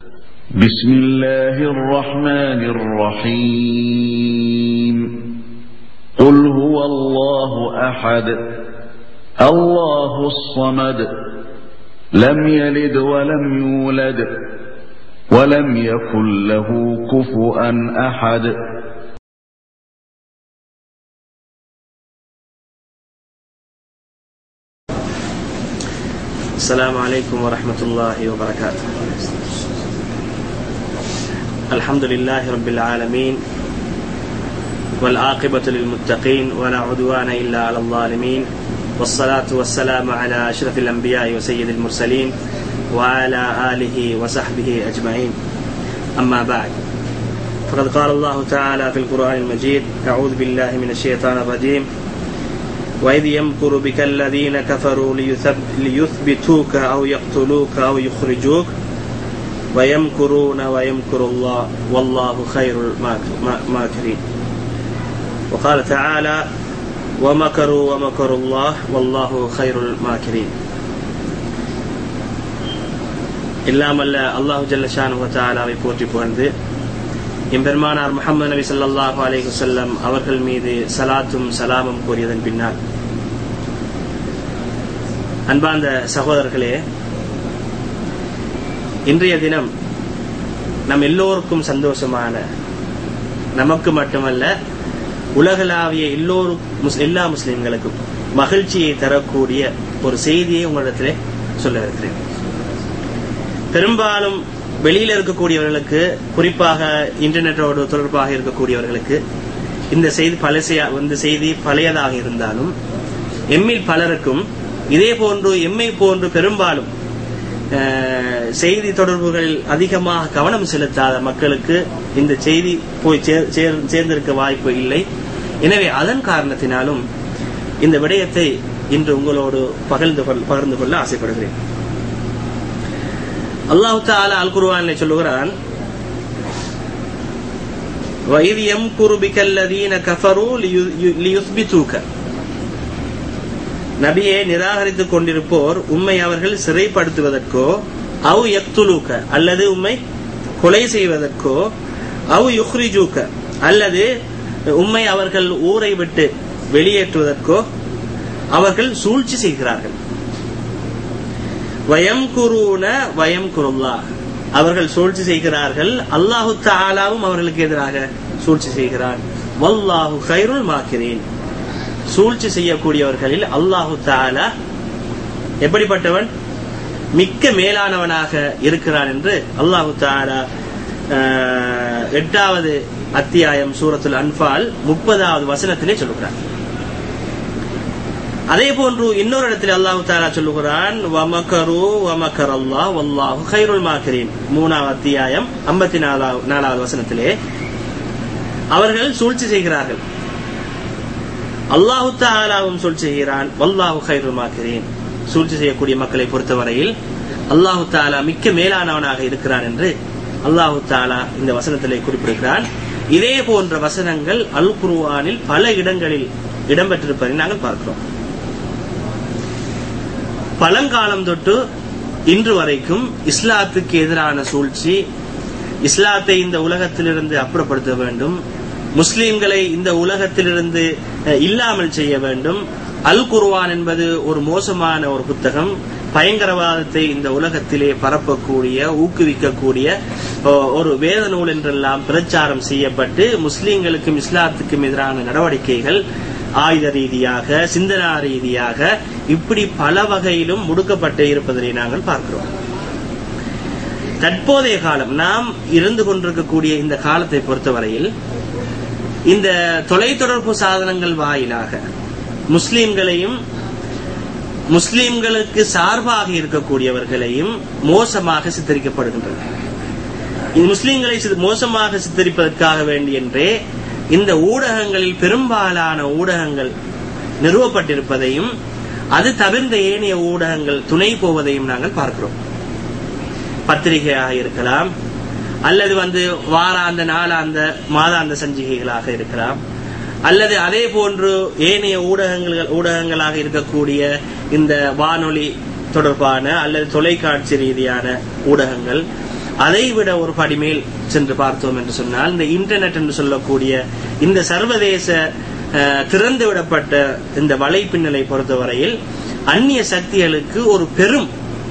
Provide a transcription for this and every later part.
بسم الله الرحمن الرحيم قل هو الله أحد الله الصمد لم يلد ولم يولد ولم يكن له كفوا أحد. السلام عليكم ورحمة الله وبركاته. الحمد لله رب العالمين والعاقبة للمتقين ولا عدوان إلا على الظالمين والصلاة والسلام على أشرف الأنبياء وسيد المرسلين وعلى آله وصحبه أجمعين. أما بعد، فقد قال الله تعالى في القرآن المجيد: أعوذ بالله من الشيطان الرجيم: وإذ يمكر بك الذين كفروا ليثبتوك أو يقتلوك أو يخرجوك ويمكرون ويمكر الله والله خير الماكرين. وقال تعالى: ومكروا ومكر الله والله خير الماكرين. இல்லாமல்ல அல்லாஹு ஜல்ல ஷானுஹு வ தஆலாவை போற்றி புகழ்ந்து எம்பெருமானார் முஹம்மது நபி ஸல்லல்லாஹு அலைஹி வஸல்லம் அவர்கள் மீது ஸலாத்தும் ஸலாமும் கூறியதன் பின்னால், அன்பார்ந்த சகோதரர்களே, இன்றைய தினம் நம் எல்லோருக்கும் சந்தோஷமான, நமக்கு மட்டுமல்ல உலகளாவிய எல்லா முஸ்லிம்களுக்கும் மகிழ்ச்சியை தரக்கூடிய ஒரு செய்தியை உங்களிடத்திலே சொல்ல இருக்கிறேன். பெரும்பாலும் வெளியில் இருக்கக்கூடியவர்களுக்கு, குறிப்பாக இன்டர்நெட்டோடு தொடர்பாக இருக்கக்கூடியவர்களுக்கு இந்த செய்தி பழையதாக இருந்தாலும், எம்மில் பலருக்கும் இதே போன்று எம்மை போன்று பெரும்பாலும் செய்தி தொடர்புகளில் அதிகமாக கவனம் செலுத்தாத மக்களுக்கு இந்த செய்தி போய் சேர்ந்திருக்க வாய்ப்பு இல்லை. எனவே அதன் காரணத்தினாலும் இந்த விடயத்தை இன்று உங்களோடு பகிர்ந்து கொள்ள ஆசைப்படுகிறேன். அல்லாஹ் தஆலா அல் குர்ஆனிலே சொல்லுகிறான்: وَإِذْ يَمْكُرُ بِكَ الَّذِينَ كَفَرُوا لِيُثْبِتُوكَ. நபியே, நிராகரித்துக் கொண்டிருப்போர் உம்மை அவர்கள் சிறைப்படுத்துவதற்கோ, அவ் யக்துலூக அல்லது உம்மை கொலை செய்வதற்கோ, அவ் யுக்ரிஜூக அல்லது உம்மை அவர்கள் ஊரை விட்டு வெளியேற்றுவதற்கோ அவர்கள் சூழ்ச்சி செய்கிறார்கள். வயம்குரூன வயம்குருல்லாஹ், அவர்கள் சூழ்ச்சி செய்கிறார்கள், அல்லாஹு தஆலாவும் அவர்களுக்கு எதிராக சூழ்ச்சி செய்கிறான். வல்லாஹு கைருல் மாக்கிரீன், சூழ்ச்சி செய்யக்கூடியவர்களில் அல்லாஹு தஆலா எப்படிப்பட்டவன்? மிக்க மேலானவனாக இருக்கிறான் என்று அல்லாஹு தஆலா 8வது அத்தியாயம் சூரத்துல் அன்ஃபால் 30வது வசனத்திலே சொல்லுகிறான். அதே போன்று இன்னொரு இடத்தில் அல்லாஹு தஆலா சொல்லுகிறான்: வமகரு வமகரல்லாஹ் வல்லாஹு கைருல் மாக்கிரீன். 3வது அத்தியாயம் 54வது வசனத்திலே அவர்கள் சூழ்ச்சி செய்கிறார்கள், அல்லாஹு தஆலாவும் சூழ்ச்சி செய்கிறான், வல்லாஹு கைருல் மாக்கிரீன். சூழ்ச்சி செய்யக்கூடிய மக்களை பொறுத்தவரையில் அல்லாஹு தஆலா மிக்க மேலானவனாக இருக்கிறான் என்று அல்லாஹு தஆலா இந்த வசனத்திலே குறிப்பிடுகிறான். இதே போன்ற வசனங்கள் அல் குர்ஆனில் பல இடங்களில் இடம்பெற்றிருப்பதை நாங்கள் பார்க்கிறோம். பழங்காலம் தொட்டு இன்று வரைக்கும் இஸ்லாத்துக்கு எதிரான சூழ்ச்சி, இஸ்லாத்தை இந்த உலகத்திலிருந்து அப்புறப்படுத்த வேண்டும், முஸ்லிம்களை இந்த உலகத்திலிருந்து இல்லாமல் செய்ய வேண்டும். அல் குர்ஆன் என்பது ஒரு மோசமான ஒரு புத்தகம், பயங்கரவாதத்தை இந்த உலகத்திலே பரப்பக்கூடிய, ஊக்குவிக்கக்கூடிய ஒரு வேத நூல் என்றெல்லாம் பிரச்சாரம் செய்யப்பட்டு முஸ்லிம்களுக்கும் இஸ்லாத்துக்கும் எதிரான நடவடிக்கைகள் ஆயுத ரீதியாக, சிந்தனா ரீதியாக இப்படி பல வகையிலும் முடுக்கப்பட்டு இருப்பதை நாங்கள் பார்க்கிறோம். தற்போதைய காலம், நாம் இருந்து கொண்டிருக்கக்கூடிய இந்த காலத்தை பொறுத்தவரையில் இந்த தொலைத்தொடர்பு சாதனங்கள் வாயிலாக முஸ்லிம்களையும் முஸ்லிம்களுக்கு சார்பாக இருக்கக்கூடியவர்களையும் மோசமாக சித்தரிக்கப்படுகின்றன. முஸ்லிம்களை மோசமாக சித்தரிப்பதற்காக வேண்டியென்றே இந்த ஊடகங்களில் பெரும்பாலான ஊடகங்கள் நிறுவப்பட்டிருப்பதையும், அது தவிர்ந்த ஏனைய ஊடகங்கள் துணை போவதையும் நாங்கள் பார்க்கிறோம். பத்திரிகையாக இருக்கலாம், அல்லது வாராந்த, நாளாந்த, மாதாந்த சஞ்சிகைகளாக இருக்கலாம், அல்லது அதே போன்று ஏனைய ஊடகங்களாக இருக்கக்கூடிய இந்த வானொலி தொடர்பான அல்லது தொலைக்காட்சி ரீதியான ஊடகங்கள், அதைவிட ஒரு படிமேல் சென்று பார்த்தோம் என்று சொன்னால், இந்த இன்டர்நெட் என்று சொல்லக்கூடிய இந்த சர்வதேச திறந்து விடப்பட்ட இந்த வலைப்பின்னலை பொறுத்தவரையில் அந்நிய சக்திகளுக்கு ஒரு பெரும்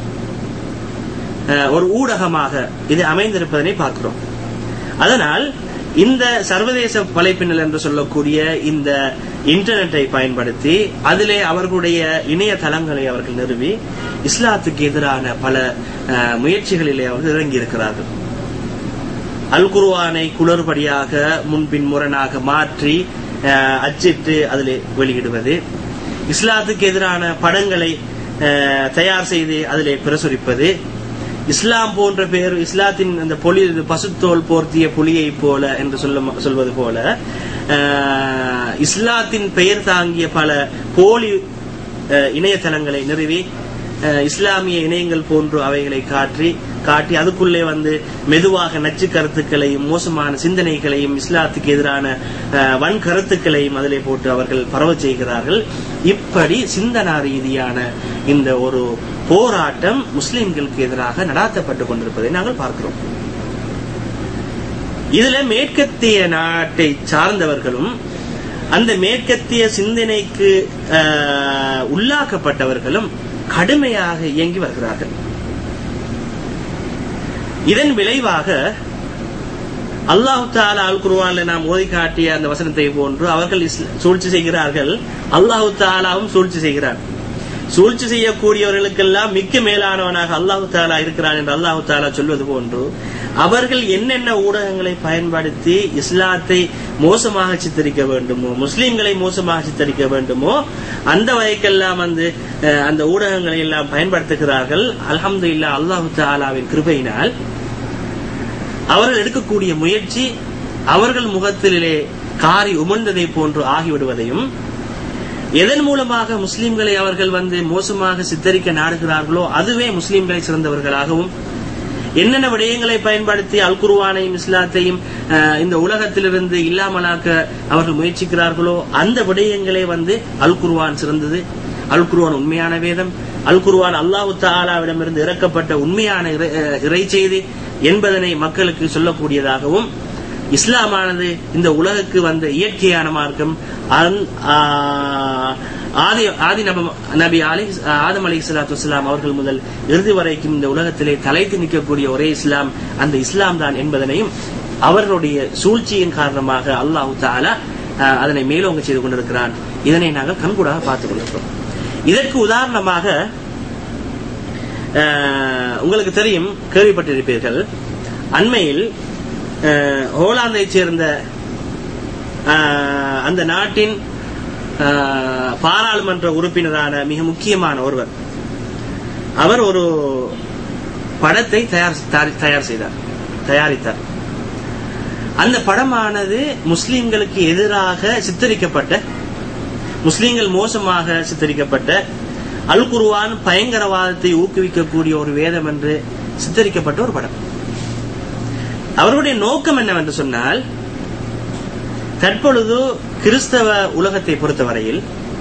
ஒரு ஊடகமாக இது அமைந்திருப்பதனை பார்க்கிறோம். அதனால் இந்த சர்வதேச வலைப்பின்னல் என்று சொல்லக்கூடிய இந்த இன்டர்நெட்டை பயன்படுத்தி அதிலே அவர்களுடைய இணையதளங்களை அவர்கள் நிறுவி இஸ்லாத்துக்கு எதிரான பல முயற்சிகளிலே அவர்கள் இறங்கி இருக்கிறார்கள். அல் குர்ஆனை குளறுபடியாக முன்பின் முரணாக மாற்றி அச்சிட்டு அதிலே வெளியிடுவது, இஸ்லாத்துக்கு எதிரான படங்களை தயார் செய்து அதிலே பிரசுரிப்பது, இஸ்லாம் போன்ற பேர் இஸ்லாத்தின் அந்த பசுத்தோல் போர்த்திய புலியை போல என்று சொல்வது போல இஸ்லாத்தின் பெயர் தாங்கிய பல போலி இணையதளங்களை நிறுவி இஸ்லாமிய இணையங்கள் போன்று அவைகளை காட்டி அதுக்குள்ளே மெதுவாக நச்சு கருத்துக்களையும் மோசமான சிந்தனைகளையும் இஸ்லாத்துக்கு எதிரான வன் கருத்துக்களையும் அதிலே போட்டு அவர்கள் பரவ செய்கிறார்கள். இப்படி சிந்தனா ரீதியான இந்த ஒரு போராட்டம் முஸ்லிம்களுக்கு எதிராக நடாத்தப்பட்டுக் கொண்டிருப்பதை நாங்கள் பார்க்கிறோம். இதுல மேற்கத்திய நாட்டை சார்ந்தவர்களும் அந்த மேற்கத்திய சிந்தனைக்கு உள்ளாக்கப்பட்டவர்களும் கடுமையாக இயங்கி வருகிறார்கள். இதன் விளைவாக அல்லாஹ் தஆலா அல் குர்ஆனில் நாம் ஓதி காட்டிய அந்த வசனத்தை போன்று அவர்கள் சூழ்ச்சி செய்கிறார்கள், அல்லாஹ் தஆலாவும் சூழ்ச்சி செய்கிறார். சூழ்ச்சி செய்யக்கூடியவர்களுக்கெல்லாம் மிக்க மேலானவனாக அல்லாஹ் தஆலா இருக்கிறான் என்று அல்லாஹ் தஆலா சொல்வது போன்று அவர்கள் என்னென்ன ஊடகங்களை பயன்படுத்தி இஸ்லாத்தை மோசமாக சித்தரிக்க வேண்டுமோ, முஸ்லிம்களை மோசமாக சித்தரிக்க வேண்டுமோ அந்த வகைக்கெல்லாம் அந்த ஊடகங்களை எல்லாம் பயன்படுத்துகிறார்கள். அல்ஹம்துலில்லாஹ், அல்லாஹ் தஆலாவின் கிருபையினால் அவர்கள் எடுக்கக்கூடிய முயற்சி அவர்கள் முகத்திலே காரி உமிழ்ந்ததை போன்று ஆகிவிடுவதையும், எதன் மூலமாக முஸ்லிம்களை அவர்கள் மோசமாக சித்தரிக்க நாடுகிறார்களோ அதுவே முஸ்லிம்களை சிறந்தவர்களாகவும், என்னென்ன விடயங்களை பயன்படுத்தி அல் குர்ஆனையும் இஸ்லாத்தையும் இந்த உலகத்திலிருந்து இல்லாமலாக்க அவர்கள் முயற்சிக்கிறார்களோ அந்த விடயங்களே அல் குர்ஆன் சிறந்தது, அல் குர்ஆன் உண்மையான வேதம், அல் குர்ஆன் அல்லாஹ் தஆலாவிடமிருந்து இறக்கப்பட்ட உண்மையான இறை செய்தி என்பதனை மக்களுக்கு சொல்லக்கூடியதாகவும், இஸ்லாமானது இந்த உலகுக்கு வந்த இயற்கையான மார்க்கம், நபி ஆதம் அலைஹிஸ்ஸலாத்து வஸ்ஸலாம் அவர்கள் முதல் இறுதி வரைக்கும் இந்த உலகத்திலே தலைத்து நிற்கக்கூடிய ஒரே இஸ்லாம் அந்த இஸ்லாம் தான் என்பதனையும் அவர்களுடைய சூழ்ச்சியின் காரணமாக அல்லாஹ் தஆலா அதனை மேலோங்க செய்து கொண்டிருக்கிறான். இதனை நாங்கள் கண்கூடாக பார்த்துக் கொண்டிருக்கிறோம். இதற்கு உதாரணமாக உங்களுக்கு தெரியும், கேள்விப்பட்டிருப்பீர்கள், அண்மையில் ஹோலாந்தை சேர்ந்த அந்த நாட்டின் பாராளுமன்ற உறுப்பினரான மிக முக்கியமான ஒருவர், அவர் ஒரு படத்தை தயாரித்தார். அந்த படமானது முஸ்லிம்களுக்கு எதிராக சித்தரிக்கப்பட்ட, முஸ்லிம்கள் மோசமாக சித்தரிக்கப்பட்ட, அல் குர்ஆன் பயங்கரவாதத்தை ஊக்குவிக்கக்கூடிய ஒரு வேதம் என்று சித்தரிக்கப்பட்ட ஒரு படம். அவருடைய நோக்கம் என்னவென்று சொன்னால், தற்பொழுது கிறிஸ்தவ உலகத்தை பொறுத்தவரையில்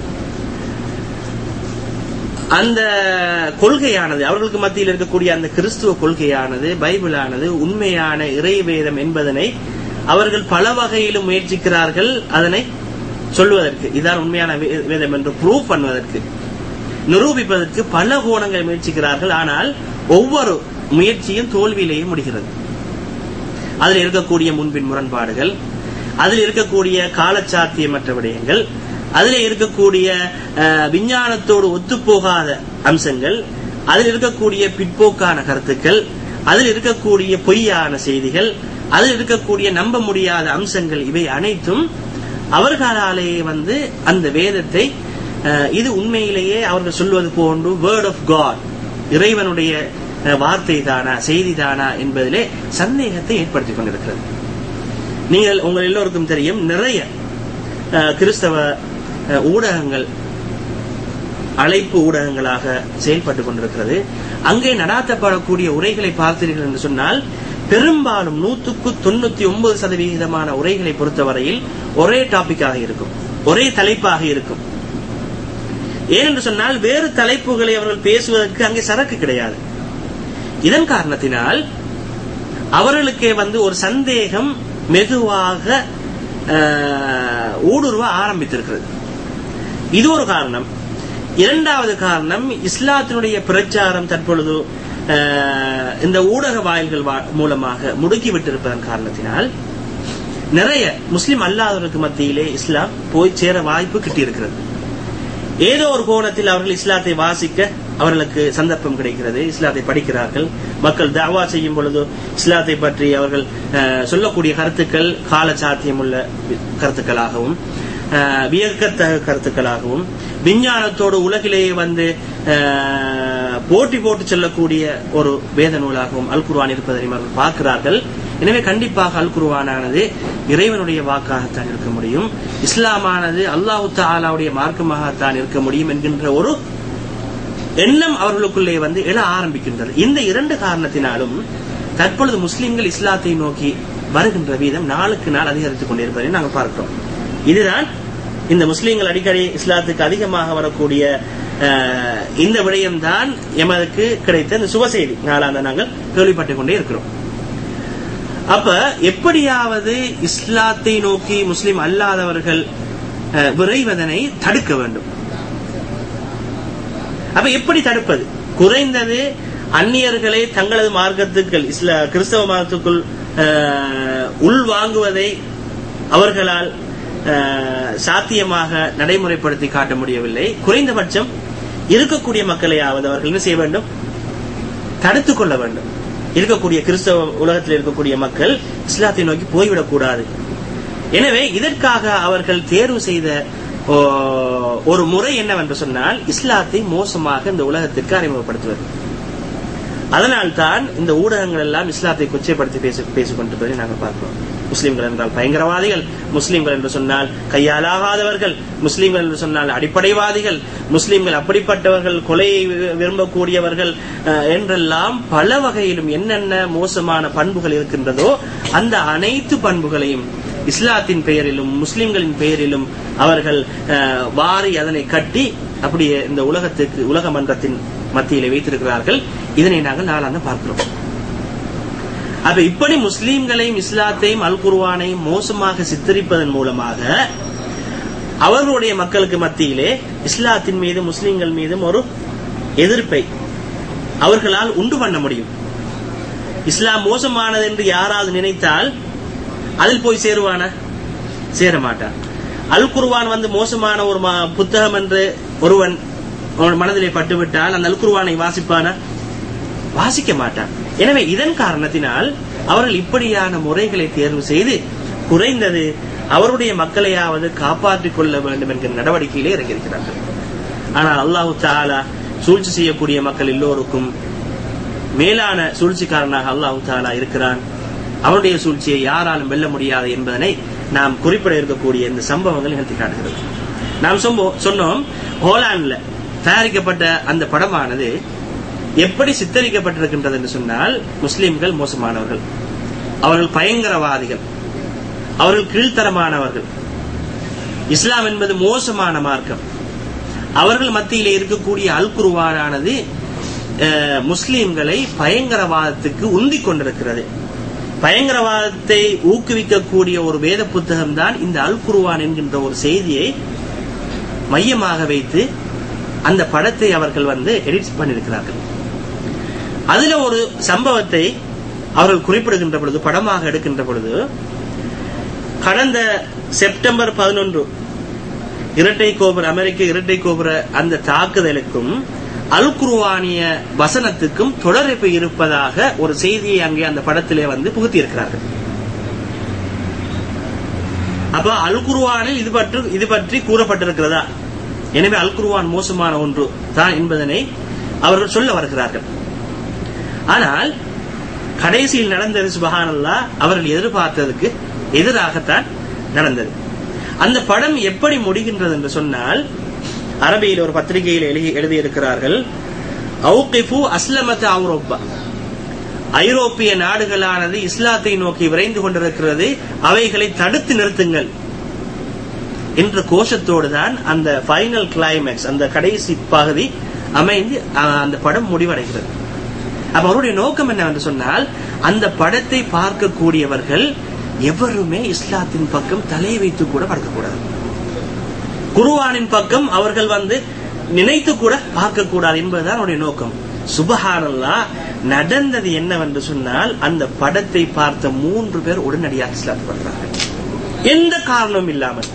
அந்த கொள்கையானது, அவர்களுக்கு மத்தியில் இருக்கக்கூடிய அந்த கிறிஸ்துவ கொள்கையானது, பைபிளானது உண்மையான இறை வேதம் என்பதனை அவர்கள் பல வகையிலும் முயற்சிக்கிறார்கள். அதனை சொல்வதற்கு, இதுதான் உண்மையான வேதம் என்று ப்ரூவ் பண்ணுவதற்கு, நிரூபிப்பதற்கு பல கோணங்களை முயற்சிக்கிறார்கள். ஆனால் ஒவ்வொரு முயற்சியும் தோல்வியிலேயே முடிகிறது. அதில் இருக்கக்கூடிய முன்பின் முரண்பாடுகள், அதில் இருக்கக்கூடிய காலச்சாத்தியமற்ற விடயங்கள், அதில் இருக்கக்கூடிய விஞ்ஞானத்தோடு ஒத்துப்போகாத அம்சங்கள், அதில் இருக்கக்கூடிய பிற்போக்கான கருத்துக்கள், அதில் இருக்கக்கூடிய பொய்யான செய்திகள், அதில் இருக்கக்கூடிய நம்ப முடியாத அம்சங்கள், இவை அனைத்தும் அவர்களாலேயே அந்த வேதத்தை இது உண்மையிலேயே அவர்கள் சொல்வது போன்று வேர்ட் ஆஃப் காட், இறைவனுடைய வார்த்தை தானா, செய்தி தானா என்பதிலே சந்தேகத்தை ஏற்படுத்திக் கொண்டிருக்கிறது. நீங்கள் உங்கள் எல்லோருக்கும் தெரியும், நிறைய கிறிஸ்தவ ஊடகங்கள் அழைப்பு ஊடகங்களாக செயல்பட்டுக் கொண்டிருக்கிறது. அங்கே நடாத்தப்படக்கூடிய உரைகளை பார்த்தீர்கள் என்று சொன்னால், பெரும்பாலும் 99% உரைகளை பொறுத்தவரையில் ஒரே டாபிக்காக இருக்கும், ஒரே தலைப்பாக இருக்கும். ஏனென்று சொன்னால் வேறு தலைப்புகளை அவர்கள் பேசுவதற்கு அங்கே சரக்கு கிடையாது. இதன் காரணத்தினால் அவர்களுக்கே ஒரு சந்தேகம் மெதுவாக ஊடுருவ ஆரம்பித்திருக்கிறது. இது ஒரு காரணம். இரண்டாவது காரணம், இஸ்லாத்தினுடைய பிரச்சாரம் தற்பொழுது இந்த ஊடக வாயில்கள் மூலமாக முடுக்கிவிட்டிருப்பதன் காரணத்தினால் நிறைய முஸ்லிம் அல்லாதவர்களுக்கு மத்தியிலே இஸ்லாம் போய் சேர வாய்ப்பு கிட்டியிருக்கிறது. ஏதோ ஒரு கோணத்தில் அவர்கள் இஸ்லாத்தை வாசிக்க அவர்களுக்கு சந்தர்ப்பம் கிடைக்கிறது. இஸ்லாத்தை படிக்கிறார்கள். மக்கள் தஅவா செய்யும் பொழுது இஸ்லாத்தை பற்றி அவர்கள் சொல்லக்கூடிய கருத்துக்கள் கால சாத்தியமுள்ள கருத்துக்களாகவும் வியக்கத்தக கருத்துக்களாகவும் விஞ்ஞானத்தோடு உலகிலேயே போட்டி போட்டு செல்லக்கூடிய ஒரு வேத நூலாகவும் அல் குர்ஆன் இருப்பதை அவர்கள் பார்க்கிறார்கள். எனவே கண்டிப்பாக அல் குர்ஆனானது இறைவனுடைய வாக்காகத்தான் இருக்க முடியும், இஸ்லாமானது அல்லாஹ் தஆலாவுடைய மார்க்கமாகத்தான் இருக்க முடியும் என்கின்ற ஒரு எண்ணம் அவர்களுக்குள்ளே எழ ஆரம்பிக்கின்றது. இந்த இரண்டு காரணத்தினாலும் தற்பொழுது முஸ்லிம்கள் இஸ்லாத்தை நோக்கி வருகின்ற வீதம் நாளுக்கு நாள் அதிகரித்துக் கொண்டிருப்பதை நாங்கள் பார்க்கிறோம். இதுதான் இந்த முஸ்லிம்கள் அடிக்கடி இஸ்லாத்துக்கு அதிகமாக வரக்கூடிய இந்த விடயம்தான் எமக்கு கிடைத்த இந்த சுப செய்தி நாளாக நாங்கள் கேள்விப்பட்டுக் கொண்டே இருக்கிறோம். அப்ப எப்படியாவது இஸ்லாத்தை நோக்கி முஸ்லிம் அல்லாதவர்கள் விரைவதனை தடுக்க வேண்டும். அப்ப எப்படி தடுப்பது? குறைந்தது அந்நியர்களை தங்களது மார்க்கத்துக்குள் கிறிஸ்தவ மதத்துக்குள் உள்வாங்குவதை அவர்களால் சாத்தியமாக நடைமுறைப்படுத்தி காட்ட முடியவில்லை. குறைந்தபட்சம் இருக்கக்கூடிய மக்களையாவது அவர்கள் என்ன செய்ய வேண்டும்? தடுத்துக் கொள்ள வேண்டும். இருக்கக்கூடிய கிறிஸ்தவ உலகத்தில் இருக்கக்கூடிய மக்கள் இஸ்லாத்தை நோக்கி போய்விடக் கூடாது. எனவே இதற்காக அவர்கள் தேர்வு செய்த ஒரு முறை என்னவென்று சொன்னால், இஸ்லாத்தை மோசமாக இந்த உலகத்திற்கு அறிமுகப்படுத்துவது. அதனால்தான் இந்த ஊடகங்கள் எல்லாம் இஸ்லாத்தை கொச்சைப்படுத்தி பேசிக் கொண்டிருப்பதை நாங்கள் பார்க்கிறோம். முஸ்லிம்கள் என்றால் பயங்கரவாதிகள், முஸ்லிம்கள் என்று சொன்னால் கையாலாகாதவர்கள், முஸ்லிம்கள் என்று சொன்னால் அடிப்படைவாதிகள், முஸ்லிம்கள் அப்படிப்பட்டவர்கள், கொலையை விரும்பக்கூடியவர்கள் என்றெல்லாம் பல வகையிலும் என்னென்ன மோசமான பண்புகள் இருக்கின்றதோ அந்த அனைத்து பண்புகளையும் இஸ்லாத்தின் பெயரிலும் முஸ்லிம்களின் பெயரிலும் அவர்கள் வாரி அதனை கட்டி அப்படியே இந்த உலக மன்றத்தின் மத்தியிலே வைத்திருக்கிறார்கள். இதனை நாங்கள் நாளாக பார்க்கிறோம். அப்ப இப்படி முஸ்லிம்களையும் இஸ்லாத்தையும் அல் குர்ஆனையும் மோசமாக சித்தரிப்பதன் மூலமாக அவர்களுடைய மக்களுக்கு மத்தியிலே இஸ்லாத்தின் மீது முஸ்லிம்கள் மீதும் ஒரு எதிர்ப்பை அவர்களால் உண்டு பண்ண முடியும். இஸ்லாம் மோசமானது என்று யாராவது நினைத்தால் அதில் போய் சேருவானா? சேர மாட்டான். அல் குர்ஆன் மோசமான ஒரு புத்தகம் என்று ஒருவன் மனதிலே பட்டுவிட்டால் அந்த அல் குர்ஆனை வாசிப்பானா? வாசிக்க மாட்டான். எனவே இதன் காரணத்தினால் அவர்கள் இப்படியான முறைகளை தேர்வு செய்து குறைந்தது அவருடைய மக்களையாவது காப்பாற்றிக் கொள்ள வேண்டும் என்கிற நடவடிக்கையிலே இறங்கியிருக்கிறார்கள். ஆனால் அல்லாஹ் தஆலா சூழ்ச்சி செய்யக்கூடிய மக்கள் எல்லோருக்கும் மேலான சூழ்ச்சிக்காரனாக அல்லாஹ் தஆலா இருக்கிறான். அவருடைய சூழ்ச்சியை யாராலும் வெல்ல முடியாது என்பதனை நாம் குறிப்பிட இருக்கக்கூடிய இந்த சம்பவங்கள் நிகழ்த்தி காட்டுகிறது. நாம் சொன்னோம், ஹோலாந்துல தயாரிக்கப்பட்ட அந்த படமானது எப்படி சித்தரிக்கப்பட்டிருக்கின்றது என்று சொன்னால், முஸ்லிம்கள் மோசமானவர்கள், அவர்கள் பயங்கரவாதிகள், அவர்கள் கீழ்த்தரமானவர்கள், இஸ்லாம் என்பது மோசமான மார்க்கம், அவர்கள் மத்தியிலே இருக்கக்கூடிய அல் குர்ஆனானது முஸ்லிம்களை பயங்கரவாதத்துக்கு உந்திக் கொண்டிருக்கிறது. பயங்கரவாதத்தை ஊக்குவிக்கக்கூடிய ஒரு வேத புத்தகம் தான் இந்த அல் குர்ஆன் என்கின்ற ஒரு செய்தியை மையமாக வைத்து அந்த படத்தை அவர்கள் எடிட் பண்ணியிருக்கிறார்கள். அதுல ஒரு சம்பவத்தை அவர்கள் குறிப்பிடுகின்ற பொழுது, படமாக எடுக்கின்ற பொழுது, கடந்த செப்டம்பர் 11 அமெரிக்க இரட்டை கோபுர அந்த தாக்குதலுக்கும் அல் குர்ஆனிய வசனத்துக்கும் தொடர்பு இருப்பதாக ஒரு செய்தியை அங்கே அந்த படத்திலே புகுத்தி இருக்கிறார்கள். அப்ப அல் குர்ஆனில் இது பற்றி கூறப்பட்டிருக்கிறதா? எனவே அல் குர்ஆன் மோசமான ஒன்று தான் என்பதனை அவர்கள் சொல்ல வருகிறார்கள். ஆனால் கடைசியில் நடந்தது சுப்ஹானல்லாஹ், அவர்கள் எதிர்பார்த்ததுக்கு எதிராகத்தான் நடந்தது. அந்த படம் எப்படி முடிகின்றது என்று சொன்னால், அரபியில் ஒரு பத்திரிகையில் எழுதியிருக்கிறார்கள், அவுகிஃபு அஸ்லமத் ஐரோப்பா, ஐரோப்பிய நாடுகளானது இஸ்லாத்தை நோக்கி விரைந்து கொண்டிருக்கிறது, அவைகளை தடுத்து நிறுத்துங்கள் என்ற கோஷத்தோடு தான் அந்த ஃபைனல் கிளைமேக்ஸ், அந்த கடைசி பகுதி அமைந்து அந்த படம் முடிவடைகிறது. அப்ப அவருடைய நோக்கம் என்னவென்று சொன்னால், அந்த படத்தை பார்க்கக்கூடியவர்கள் எவருமே இஸ்லாத்தின் பக்கம் தலை வைத்து கூட பார்க்கக்கூடாது, குர்ஆனின் பக்கம் அவர்கள் நினைத்து கூட பார்க்க கூடாது என்பதுதான் அவருடைய நோக்கம். சுப்ஹானல்லாஹ், நடந்தது என்னவென்று சொன்னால், அந்த படத்தை பார்த்த 3 பேர் உடனடியாக இஸ்லாத்துக்கு வந்தார்கள், எந்த காரணமும் இல்லாமல்.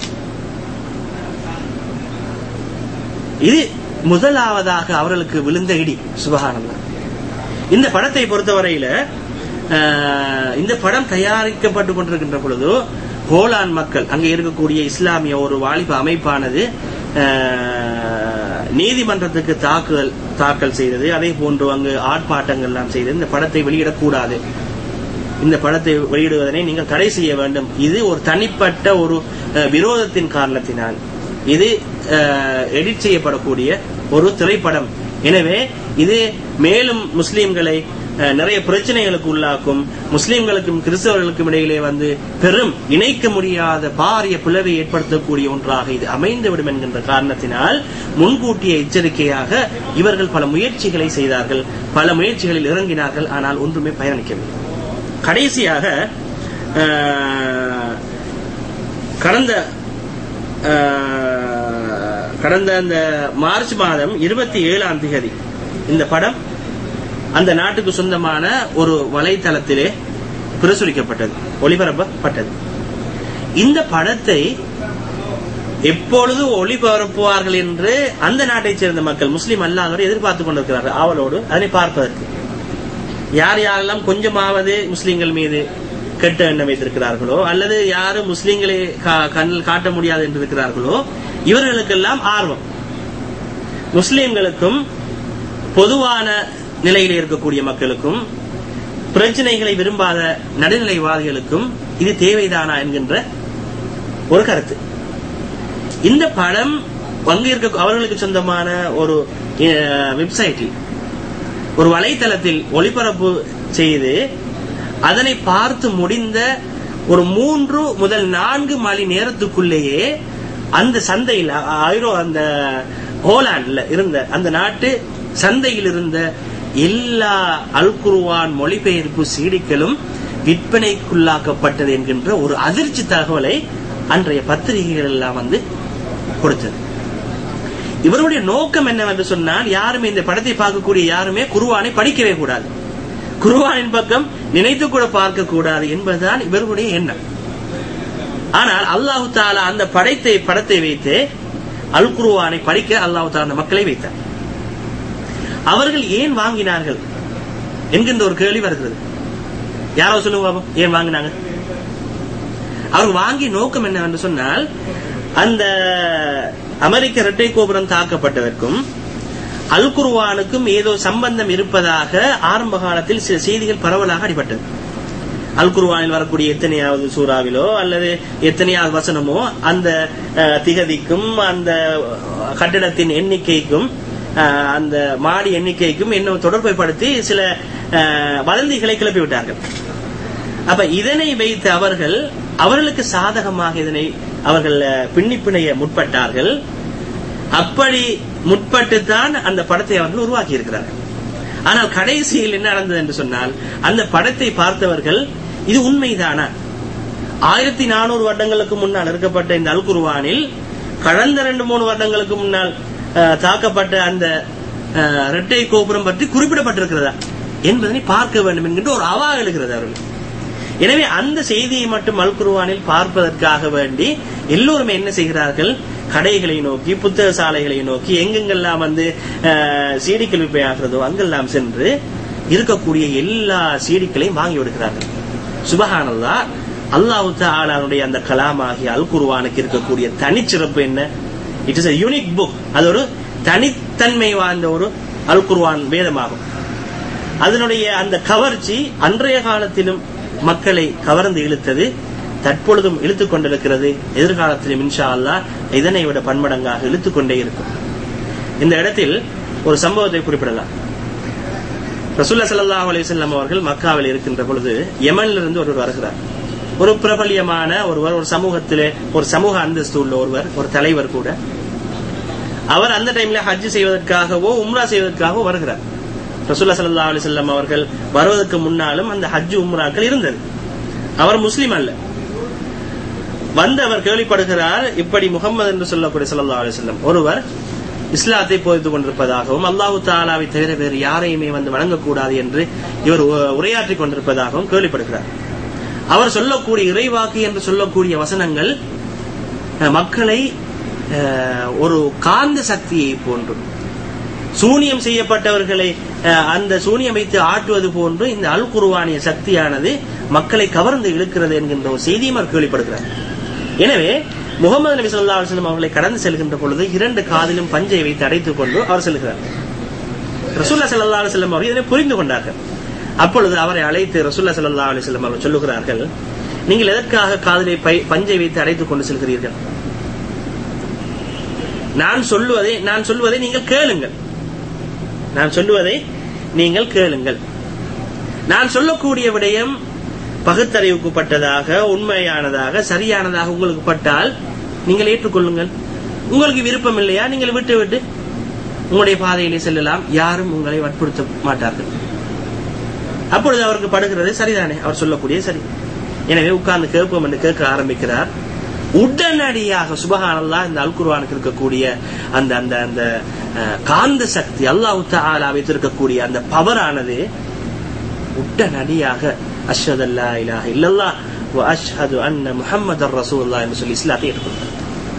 இது முதலாவதாக அவர்களுக்கு விழுந்த இடி. சுப்ஹானல்லாஹ். இந்த படத்தை பொறுத்தவரையில இந்த படம் தயாரிக்கப்பட்டு கொண்டிருக்கின்ற பொழுது ஹோலாந்து மக்கள், அங்கே இருக்கக்கூடிய இஸ்லாமிய ஒரு வாலிப அமைப்பானது நீதிமன்றத்துக்கு தாக்கல் செய்தது. அதே போன்று அங்கு ஆர்ப்பாட்டங்கள் எல்லாம் செய்தது. இந்த படத்தை வெளியிடக்கூடாது, இந்த படத்தை வெளியிடுவதனை நீங்கள் தடை செய்ய வேண்டும், இது ஒரு தனிப்பட்ட ஒரு விரோதத்தின் காரணத்தினால் இது எடிட் செய்யப்படக்கூடிய ஒரு திரைப்படம். எனவே இது மேலும் முஸ்லிம்களை நிறைய பிரச்சனைகளுக்கு உள்ளாக்கும், முஸ்லிம்களுக்கும் கிறிஸ்தவர்களுக்கும் இடையிலே பெரும் இணைக்க முடியாத பாரிய பிளவை ஏற்படுத்தக்கூடிய ஒன்றாக இது அமைந்துவிடும் என்கின்ற காரணத்தினால் முன்கூட்டிய எச்சரிக்கையாக இவர்கள் பல முயற்சிகளை செய்தார்கள், பல முயற்சிகளில் இறங்கினார்கள். ஆனால் ஒன்றுமே பயனளிக்கவில்லை. கடைசியாக கடந்த அந்த மார்ச் மாதம் 27ஆம் தேதி இந்த படம் அந்த நாட்டுக்கு சொந்தமான ஒரு வலைத்தளத்திலே பிரசுரிக்கப்பட்டது, ஒளிபரப்பப்பட்டது. இந்த படத்தை எப்பொழுது ஒளிபரப்புவார்கள் என்று அந்த நாட்டைச் சேர்ந்த மக்கள், முஸ்லிம் அல்லாதவர் எதிர்பார்த்துக் கொண்டிருக்கிறார்கள் ஆவலோடு அதனை பார்ப்பதற்கு. யார் யாரெல்லாம் கொஞ்சமாவது முஸ்லிம்கள் மீது கெட்ட எண்ணம் வைத்திருக்கிறார்களோ, அல்லது யாரும் முஸ்லிம்களை கண்ணில் காட்ட முடியாது என்று இருக்கிறார்களோ, இவர்களுக்கெல்லாம் ஆர்வம். முஸ்லிம்களுக்கும் பொதுவான நிலையில் இருக்கக்கூடிய மக்களுக்கும், பிரச்சனைகளை விரும்பாத நடுநிலைவாதிகளுக்கும் இது தேவைதானா என்கின்ற ஒரு கருத்து. இந்த படம் அவர்களுக்கு சொந்தமான ஒரு வெப்சைட்டில், ஒரு வலைத்தளத்தில் ஒளிபரப்பு செய்து அதனை பார்த்து முடிந்த ஒரு 3 முதல் 4 மணி நேரத்துக்குள்ளேயே அந்த சந்தையில், அந்த ஹோலாந்துல இருந்த அந்த நாட்டு சந்தையில் இருந்த எல்லா அல் குர்ஆன் மொழிபெயர்ப்பு சீடிகளும் விற்பனைக்குள்ளாக்கப்பட்டது என்கின்ற ஒரு அதிர்ச்சி தகவலை அன்றைய பத்திரிகைகள் எல்லாம் கொடுத்தது. இவருடைய நோக்கம் என்னவென்று சொன்னால், யாருமே இந்த படத்தை பார்க்கக்கூடிய யாருமே குர்ஆனை படிக்கவே கூடாது, குர்ஆனின் பக்கம் நினைத்து கூட பார்க்க கூடாது என்பதுதான் இவருடைய எண்ணம். ஆனால் அல்லாஹு தஆலா அந்த படத்தை வைத்து அல் குர்ஆனை படிக்க அல்லாஹு தஆலா அந்த மக்களை வைத்தார். அவர்கள் ஏன் வாங்கினார்கள் என்கின்ற ஒரு கேள்வி வருகிறது. யாரோ சொல்லுங்க, ஏன் வாங்கினாங்க? அவர்கள் வாங்கிய நோக்கம் என்னவென்று சொன்னால், அந்த அமெரிக்க இரட்டை கோபுரம் தாக்கப்பட்டதற்கும் அல் குர்ஆனுக்கும் ஏதோ சம்பந்தம் இருப்பதாக ஆரம்ப காலத்தில் சில செய்திகள் பரவலாக அடிபட்டது. அல் குர்ஆனில் வரக்கூடிய எத்தனையாவது சூறாவிலோ அல்லது எத்தனையாவது வசனமோ அந்த திகதிக்கும் அந்த கட்டிடத்தின் எண்ணிக்கைக்கும் அந்த மாடி எண்ணிக்கைக்கும் இன்னும் தொடர்பை படுத்தி சில வதந்திகளை கிளப்பி விட்டார்கள். அப்ப இதனை வைத்து அவர்களுக்கு சாதகமாக இதனை அவர்கள் பின்னிப்பிணைய முற்பட்டார்கள். அப்படி முற்பட்டுத்தான் அந்த படத்தை அவர்கள் உருவாக்கி இருக்கிறார்கள். ஆனால் கடைசியில் என்ன நடந்தது என்று சொன்னால், அந்த படத்தை பார்த்தவர்கள் இது உண்மைதானா, 1400 வருடங்களுக்கு முன்னால் இருக்கப்பட்ட இந்த அல் குர்ஆனில் கடந்த 2-3 வருடங்களுக்கு முன்னால் தாக்கப்பட்ட அந்த இரட்டை கோபுரம் பற்றி குறிப்பிடப்பட்டிருக்கிறதா என்பதனை பார்க்க வேண்டும் என்கின்ற ஒரு அவா எழுகிறது அவர்கள். எனவே அந்த செய்தியை மட்டும் அல் குர்ஆனில் பார்ப்பதற்காக வேண்டி எல்லோருமே என்ன செய்கிறார்கள், கடைகளை நோக்கி, புத்தக சாலைகளை நோக்கி, எங்கெங்கெல்லாம் சீடிக்கள் விற்பனையாகிறதோ அங்கெல்லாம் சென்று இருக்கக்கூடிய எல்லா சீடிக்களையும் வாங்கி விடுகிறார்கள். சுப்ஹானல்லாஹ், அல்லாஹ் தஆலாவுடைய அந்த கலாமாகிய அல் குர்ஆனுக்கு இருக்கக்கூடிய தனிச்சிறப்பு என்ன? It is a unique book. அது ஒரு தனித்தன்மை வாய்ந்த ஒரு அல் குர்ஆன் வேதமாகும். அதனுடைய அந்த கவர்ச்சி அன்றைய காலத்திலும் மக்களை கவர்ந்து இழுத்தது, தற்பொழுதும் இழுத்துக் கொண்டிருக்கிறது, எதிர்காலத்திலும் இன்ஷா அல்லாஹ் இதனை விட பன்மடங்காக இழுத்துக் கொண்டே இருக்கும். இந்த இடத்தில் ஒரு சம்பவத்தை குறிப்பிடலாம். ரசூலுல்லாஹி ஸல்லல்லாஹு அலைஹி வஸல்லம் அவர்கள் மக்காவில் இருக்கின்ற பொழுது யமனிலிருந்து ஒருவர் வருகிறார். ஒரு பிரபல்யமான ஒருவர், ஒரு சமூகத்திலே ஒரு சமூக அந்தஸ்து உள்ள ஒருவர், ஒரு தலைவர் கூட. அவர் அந்த டைம்ல ஹஜ் செய்வதற்காகவோ உம்ரா செய்வதற்காகவோ வருகிறார். ரசூலுல்லாஹி ஸல்லல்லாஹு அலைஹி வஸல்லம் அவர்கள் வருவதற்கு முன்னாலும் அந்த ஹஜ் உம்ராக்கள் இருந்தது. அவர் முஸ்லிம் அல்ல. வந்து அவர் கேள்விப்படுகிறார், இப்படி முகமது என்று சொல்லக்கூடிய ஸல்லல்லாஹு அலைஹி வஸல்லம் ஒருவர் இஸ்லாத்தை போதித்துக் கொண்டிருப்பதாகவும் அல்லாஹு தஆலாவை தவிர வேறு யாரையுமே வந்து வணங்கக்கூடாது என்று இவர் உரையாற்றிக் கொண்டிருப்பதாகவும் கேள்விப்படுகிறார். அவர் சொல்லக்கூடிய இறைவாக்கு என்று சொல்லக்கூடிய வசனங்கள் மக்களை ஒரு காந்த சக்தியை போன்று, சூனியம் செய்யப்பட்டவர்களை அந்த சூனியம் வைத்து ஆட்டுவது போன்று இந்த அல் குர்ஆனிய சக்தியானது மக்களை கவர்ந்து இழுக்கிறது என்கின்ற ஒரு செய்தியும் அவர் கேள்விப்படுகிறார். எனவே முகமது நபி ஸல்லல்லாஹு அலைஹி வஸல்லம் அவர்களை கடந்து செல்கின்ற பொழுது 2 காதிலும் பஞ்சை வைத்து அடைத்துக் கொண்டு அவர் செல்கிறார். ரசூலுல்லாஹி ஸல்லல்லாஹு அலைஹி வஸல்லம் அவர்கள் இதனை புரிந்து கொண்டார்கள். அப்பொழுது அவரை அழைத்து ரசூலுல்லாஹி ஸல்லல்லாஹு அலைஹி வஸல்லம் அவர்கள் சொல்லுகிறார்கள், நீங்கள் எதற்காக காதிலே பஞ்சை வைத்து அடைத்துக் கொண்டு செல்கிறீர்கள்? நான் சொல்வதை நீங்கள் கேளுங்கள். நான் சொல்லுவதை நீங்கள் கேளுங்கள். நான் சொல்லக்கூடிய விடயம் பகுத்தறிவுக்குப்பட்டதாக, உண்மையானதாக, சரியானதாக உங்களுக்கு பட்டால் நீங்கள் ஏற்றுக்கொள்ளுங்கள். உங்களுக்கு விருப்பம் இல்லையா, நீங்கள் விட்டு விட்டு உங்களுடைய பாதையிலே செல்லலாம். யாரும் உங்களை வற்புறுத்த மாட்டார்கள். அப்பொழுது அவருக்கு படுகிறது சரிதானே, அவர் சொல்லக்கூடிய சரி. எனவே உட்கார்ந்து கேட்போம் என்று கேட்க ஆரம்பிக்கிறார். உடனடியாக சுப்ஹானல்லாஹ், இந்த அல் குர்ஆனுக்கு இருக்கக்கூடிய அந்த அந்த அந்த காந்த சக்தி, அல்லாஹ் தஆலா வைத்திருக்கக்கூடிய அந்த பவர் ஆனது உடனடியாக அஷ்ஹது அல்லா இலாஹ இல்லல்லாஹ் வ அஷ்ஹது அன்ன முஹம்மதர் ரசூலுல்லாஹ் என்று சொல்லி இஸ்லாத்தை ஏற்றுக்கொண்டார்.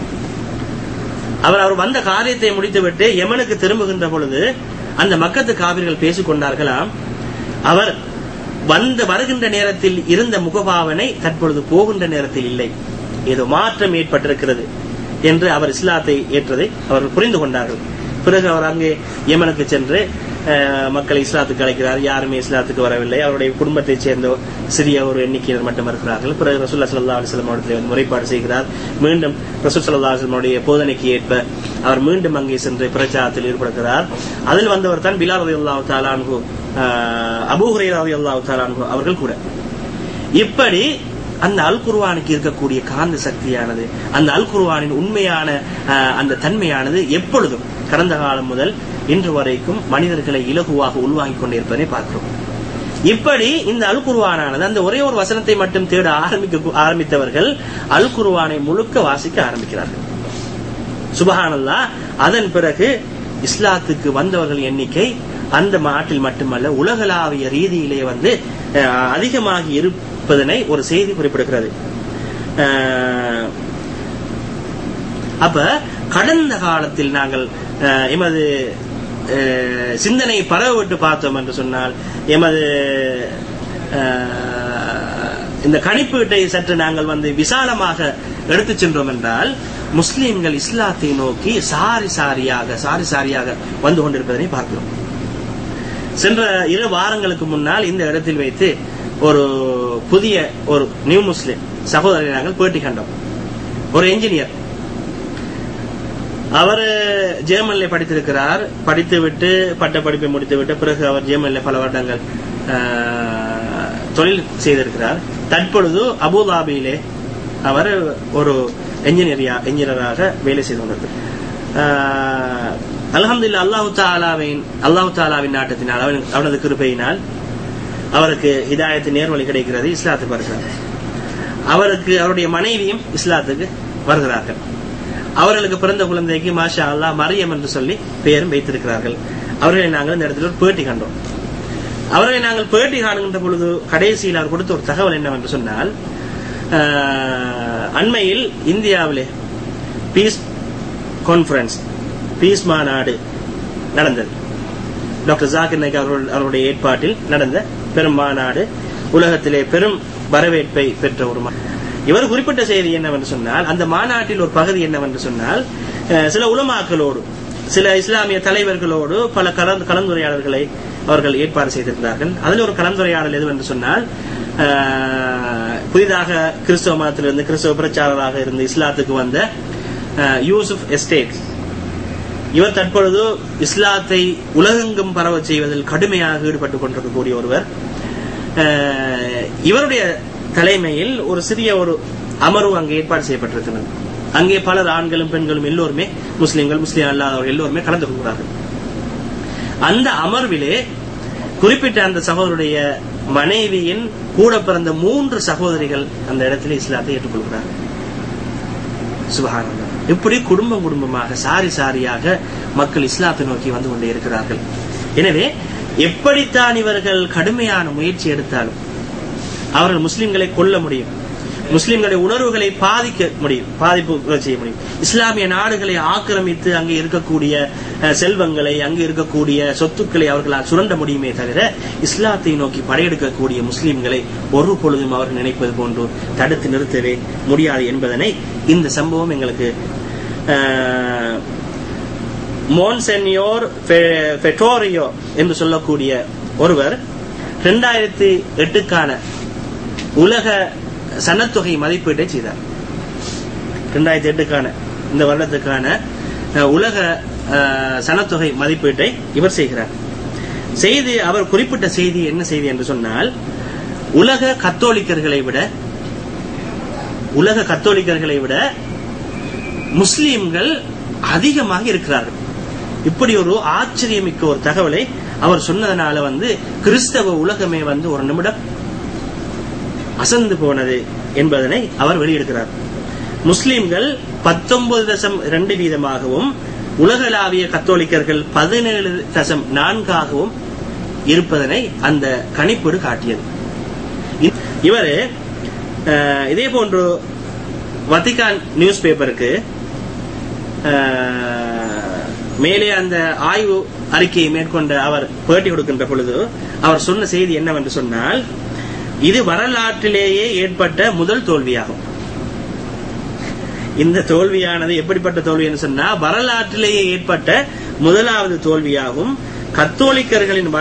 அவர் வந்த காரியத்தை முடித்துவிட்டு யமனுக்கு திரும்புகின்ற பொழுது அந்த மக்கத்து காபிர்கள் பேசிக் கொண்டார்களாம், அவர் வருகின்ற நேரத்தில் இருந்த முகபாவனை தற்பொழுது போகின்ற நேரத்தில் இல்லை, ஏதோ மாற்றம் ஏற்பட்டிருக்கிறது என்று அவர் இஸ்லாத்தை ஏற்றதை அவர்கள் புரிந்து கொண்டார்கள். பிறகு அவர் அங்கே யமனுக்கு சென்று மக்களை இஸ்லாத்துக்கு அழைக்கிறார். யாருமே இஸ்லாத்துக்கு வரவில்லை. அவருடைய குடும்பத்தை சேர்ந்த சிறிய ஒரு எண்ணிக்கையினர் மட்டும் இருக்கிறார்கள். பிறகு ரசூலுல்லாஹி ஸல்லல்லாஹு அலைஹி வஸல்லம் அவர்கள் முறைப்பாடு செய்கிறார். மீண்டும் ரசூல் ஸல்லல்லாஹு அலைஹி வஸல்லம் போதனைக்கு ஏற்ப அவர் மீண்டும் அங்கே சென்று பிரச்சாரத்தில் ஈடுபடுகிறார். அதில் வந்தவர் தான் பிலால் ரலியல்லாஹு தஆலா அன்ஹு, அபூ ஹுரைரா ரலியல்லாஹு தஆலா அன்ஹு அவர்கள் கூட. இப்படி அந்த அல் குர்ஆனுக்கு இருக்கக்கூடிய காந்த சக்தியானது, அந்த அல் குர்ஆனின் உண்மையான அந்த தன்மையானது எப்பொழுதும் கடந்த காலம் முதல் இன்று வரைக்கும் மனிதர்களை இலகுவாக உள்வாங்கிக் கொண்டிருப்பதை பார்க்கிறோம். இப்படி இந்த அல் குர்ஆனானது அந்த ஒரே ஒரு வசனத்தை மட்டும் தேட ஆரம்பித்தவர்கள் அல் குர்ஆனை முழுக்க வாசிக்க ஆரம்பிக்கிறார்கள். சுப்ஹானல்லாஹ். அதன் பிறகு இஸ்லாத்துக்கு வந்தவர்கள் எண்ணிக்கை அந்த நாட்டில் மட்டுமல்ல உலகளாவிய ரீதியிலே வந்து அதிகமாகி இருப்பதனை ஒரு செய்தி குறிப்பிடுகிறது. அப்ப கடந்த காலத்தில் நாங்கள் எமது சிந்தனை பரவவிட்டு பார்த்தோம் என்று சொன்னால், எமது இந்த கணிப்பீட்டை சற்று நாங்கள் வந்து விசாலமாக எடுத்து சென்றோம் என்றால், முஸ்லிம்கள் இஸ்லாத்தை நோக்கி சாரி சாரியாக வந்து கொண்டிருப்பதனை பார்க்கிறோம். சென்ற 2 வாரங்களுக்கு முன்னால் இந்த இடத்தில் வைத்து ஒரு புதிய ஒரு நியூ முஸ்லிம் சகோதரரை நாங்கள் பேட்டி கண்டோம். ஒரு என்ஜினியர், அவர் ஜெர்மன்ல படித்திருக்கிறார். படித்துவிட்டு பட்ட படிப்பை முடித்துவிட்டு பிறகு அவர் ஜெர்மன்ல பல வருடங்கள் தொழில் செய்திருக்கிறார். தற்பொழுது அபுதாபியிலே அவர் ஒரு என்ஜினியராக வேலை செய்து கொண்டிருக்கிறார். அல்ஹம்துலில்லாஹ், அல்லாஹ் தஆலாவின் நாட்டத்தினால், அவனது கிருபையினால் அவருக்கு ஹிதாயத்து நேர்வழி கிடைக்கிறது. இஸ்லாத்துக்கு வருகிறார். அவருடைய மனைவியும் இஸ்லாத்துக்கு வருகிறார்கள். அவர்களுக்கு பிறந்த குழந்தைக்கு மாஷா அல்லாஹ் மரியம் என்று சொல்லி பெயரும் வைத்திருக்கிறார்கள். அவர்களை நாங்கள் இந்த இடத்துல பேட்டி கண்டோம். அவர்களை நாங்கள் பேட்டி காணுகின்ற பொழுது கடைசியில் அவர் கொடுத்த ஒரு தகவல் என்னவென்று சொன்னால், அண்மையில் இந்தியாவிலே பீஸ் கான்ஃபரன்ஸ், பீஸ் மாநாடு நடந்தது. டாக்டர் ஜாகிர் நாயக் அவருடைய ஏற்பாட்டில் நடந்த பெரும் மாநாடு உலகத்திலே பெரும் வரவேற்பை பெற்ற ஒரு இவர் குறிப்பிட்ட செய்தி என்னவென்று சொன்னால், அந்த மாநாட்டில் ஒரு பகுதி என்னவென்று சொன்னால், சில உலமாக்களோடு, சில இஸ்லாமிய தலைவர்களோடு பல கலந்துரையாடல்களை அவர்கள் ஏற்பாடு செய்திருந்தார்கள். அதில் ஒரு கலந்துரையாடல் எதுவென்று சொன்னால், புதிதாக கிறிஸ்தவ மதத்திலிருந்து கிறிஸ்தவ பிரச்சாரராக இருந்து இஸ்லாத்துக்கு வந்த யூசுப் எஸ்டேட், இவர் தற்பொழுது இஸ்லாத்தை உலகெங்கும் பரவ செய்வதில் கடுமையாக ஈடுபட்டுக் கொண்டிருக்கக்கூடிய ஒருவர். இவருடைய தலைமையில் ஒரு சிறிய ஒரு அமர்வு அங்கே ஏற்பாடு செய்யப்பட்டிருக்கிறது. அங்கே பலர், ஆண்களும் பெண்களும் எல்லோருமே, முஸ்லிம்கள், முஸ்லிம் அல்லாதவர்கள் எல்லோருமே கலந்து கொள்கிறார்கள். அந்த அமர்விலே குறிப்பிட்ட அந்த சகோதரருடைய மனைவியின் கூட பிறந்த 3 சகோதரிகள் அந்த இடத்துல இஸ்லாத்தை ஏற்றுக்கொள்கிறார்கள். சுப்ஹானல்லாஹ். இப்படி குடும்பமாக சாரி சாரியாக மக்கள் இஸ்லாத்தை நோக்கி வந்து கொண்டே இருக்கிறார்கள். எனவே எப்படித்தான் இவர்கள் கடுமையான முயற்சி எடுத்தாலும் அவர்கள் முஸ்லிம்களை கொல்ல முடியும், முஸ்லிம்களுடைய உணர்வுகளை பாதிப்பு செய்ய முடியும். இஸ்லாமிய நாடுகளை ஆக்கிரமித்து அங்கே இருக்கக்கூடிய செல்வங்களை, அங்கே இருக்கக்கூடிய சொத்துக்களை அவர்களால் சுரண்ட முடியுமே தவிர இஸ்லாத்தை நோக்கி படையெடுக்கக்கூடிய முஸ்லிம்களை ஒரு பொழுதும் அவர்கள் நினைப்பது போன்று தடுத்து நிறுத்தவே முடியாது என்பதனை இந்த சம்பவம் எங்களுக்கு மோன்சென்யோர் ஃபெட்டோரியோ என்று சொல்லக்கூடிய ஒருவர் 2008க்கான உலக சனத்தொகை மதிப்பீட்டை செய்தார். 2008க்கான இந்த வருடத்துக்கான உலக சனத்தொகை மதிப்பீட்டை இவர் செய்கிறார். செய்தி அவர் குறிப்பிட்ட செய்தி என்ன செய்தி என்று சொன்னால், உலக கத்தோலிக்கர்களை விட முஸ்லிம்கள் அதிகமாக இருக்கிறார்கள். இப்படி ஒரு ஆச்சரியமிக்க ஒரு தகவலை அவர் சொன்னதனால கிறிஸ்தவ உலகமே ஒரு நிமிடம் அசந்து போனது என்பதனை அவர் வெளியிடுகிறார். முஸ்லிம்கள் 19.2% உலகளாவிய கத்தோலிக்கர்கள் 17.4% இருப்பதனை அந்த கணிப்பீடு காட்டியது. இவர் இதே போன்று வத்திகான் நியூஸ் பேப்பருக்கு மேலே அந்த ஆய்வு அறிக்கையை மேற்கொண்ட அவர் பேட்டி கொடுக்கின்ற பொழுது அவர் சொன்ன செய்தி என்னவென்று சொன்னால், இது வரலாற்றிலேயே ஏற்பட்ட முதல் தோல்வியாகும். இந்த தோல்வியானது எப்படிப்பட்ட தோல்வி என்று சொன்னால், வரலாற்றிலேயே ஏற்பட்ட முதலாவது தோல்வியாகும். கத்தோலிக்கர்களின்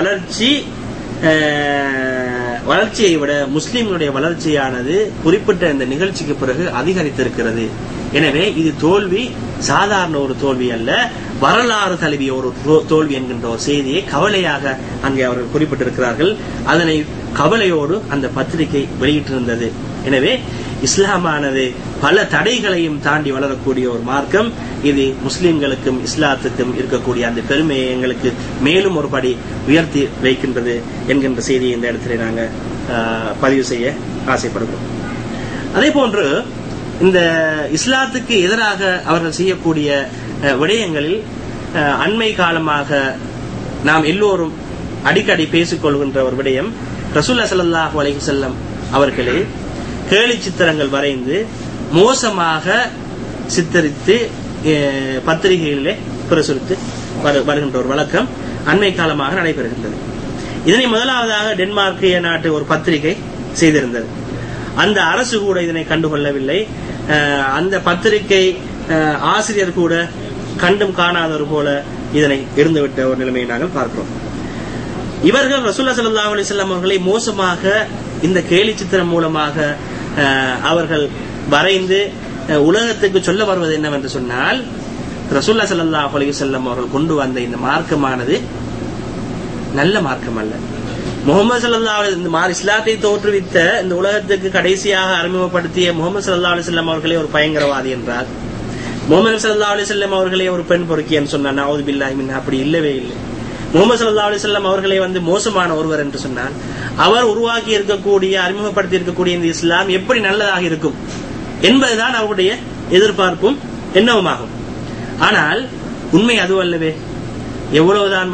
வளர்ச்சியை விட முஸ்லிம்களுடைய வளர்ச்சியானது குறிப்பிட்ட இந்த நிகழ்ச்சிக்கு பிறகு அதிகரித்திருக்கிறது. எனவே இது தோல்வி சாதாரண ஒரு தோல்வி அல்ல, வரலாறு தழுவிய ஒரு தோல்வி என்கின்ற ஒரு செய்தியை கவலையாக அங்கே அவர்கள் குறிப்பிட்டிருக்கிறார்கள். அதனை கவலையோடு அந்த பத்திரிகை வெளியிட்டிருந்தது. எனவே இஸ்லாமானது பல தடைகளையும் தாண்டி வளரக்கூடிய ஒரு மார்க்கம். இது முஸ்லிம்களுக்கும் இஸ்லாத்துக்கும் இருக்கக்கூடிய அந்த பெருமையை எங்களுக்கு மேலும் ஒரு படி உயர்த்தி வைக்கின்றது என்கின்ற செய்தியை இந்த இடத்துல நாங்கள் பதிவு செய்ய ஆசைப்படுகிறோம். அதே போன்று இந்த இஸ்லாத்துக்கு எதிராக அவர்கள் செய்யக்கூடிய விடயங்களில் அண்மை காலமாக நாம் எல்லோரும் அடிக்கடி பேசிக்கொள்கின்ற ஒரு விடயம், ரசூலுல்லாஹி ஸல்லல்லாஹு அலைஹி வஸல்லம் அவர்களே கேலி சித்திரங்கள் வரைந்து மோசமாக சித்தரித்து பத்திரிகைகளிலே பிரசுரித்து வருகின்ற ஒரு வழக்கம் அண்மை காலமாக நடைபெறுகின்றது. இதனை முதலாவதாக டென்மார்க்கிய நாட்டு ஒரு பத்திரிகை செய்திருந்தது. அந்த அரசு கூட இதனை கண்டுகொள்ளவில்லை. அந்த பத்திரிகை ஆசிரியர் கூட கண்டும் காணாதவர் போல இதனை இருந்துவிட்ட ஒரு நிலைமையை நாங்கள் பார்க்கிறோம். இவர்கள் ரசூலுல்லாஹி ஸல்லல்லாஹு அலைஹி வஸல்லம் அவர்களை மோசமாக இந்த கேலி சித்திரம் மூலமாக அவர்கள் வரைந்து உலகத்துக்கு சொல்ல வருவது என்னவென்று சொன்னால், ரசூலுல்லாஹி ஸல்லல்லாஹு அலைஹி வஸல்லம் அவர்கள் கொண்டு வந்த இந்த மார்க்கமானது நல்ல மார்க்கம் அல்ல. முகமது ஸல்லல்லாஹு அலைஹி வஸல்லம் இஸ்லாத்தை தோற்றுவித்த இந்த உலகத்துக்கு கடைசியாக அறிமுகப்படுத்திய முகமது ஸல்லல்லாஹு அலைஹி வஸல்லம் அவர்களே ஒரு பயங்கரவாதி என்றார். முகமது ஸல்லல்லாஹு அலைஹி வஸல்லம் அவர்களே ஒரு பெண் பொறுக்கி என்று சொன்னார். நஊது பில்லாஹி மின், அப்படி இல்லவே இல்லை. முகமது ஸல்லல்லாஹு அலைஹி வஸல்லம் அவர்களே மோசமான ஒருவர் என்று சொன்னார். அவர் உருவாக்கி இருக்கக்கூடிய அறிமுகப்படுத்தி இருக்கக்கூடிய இந்த இஸ்லாம் எப்படி நல்லதாக இருக்கும் என்பதுதான் அவருடைய எதிர்பார்ப்பும் எண்ணவுமாகும். ஆனால் உண்மை அதுவல்லவே. எவ்வளவுதான்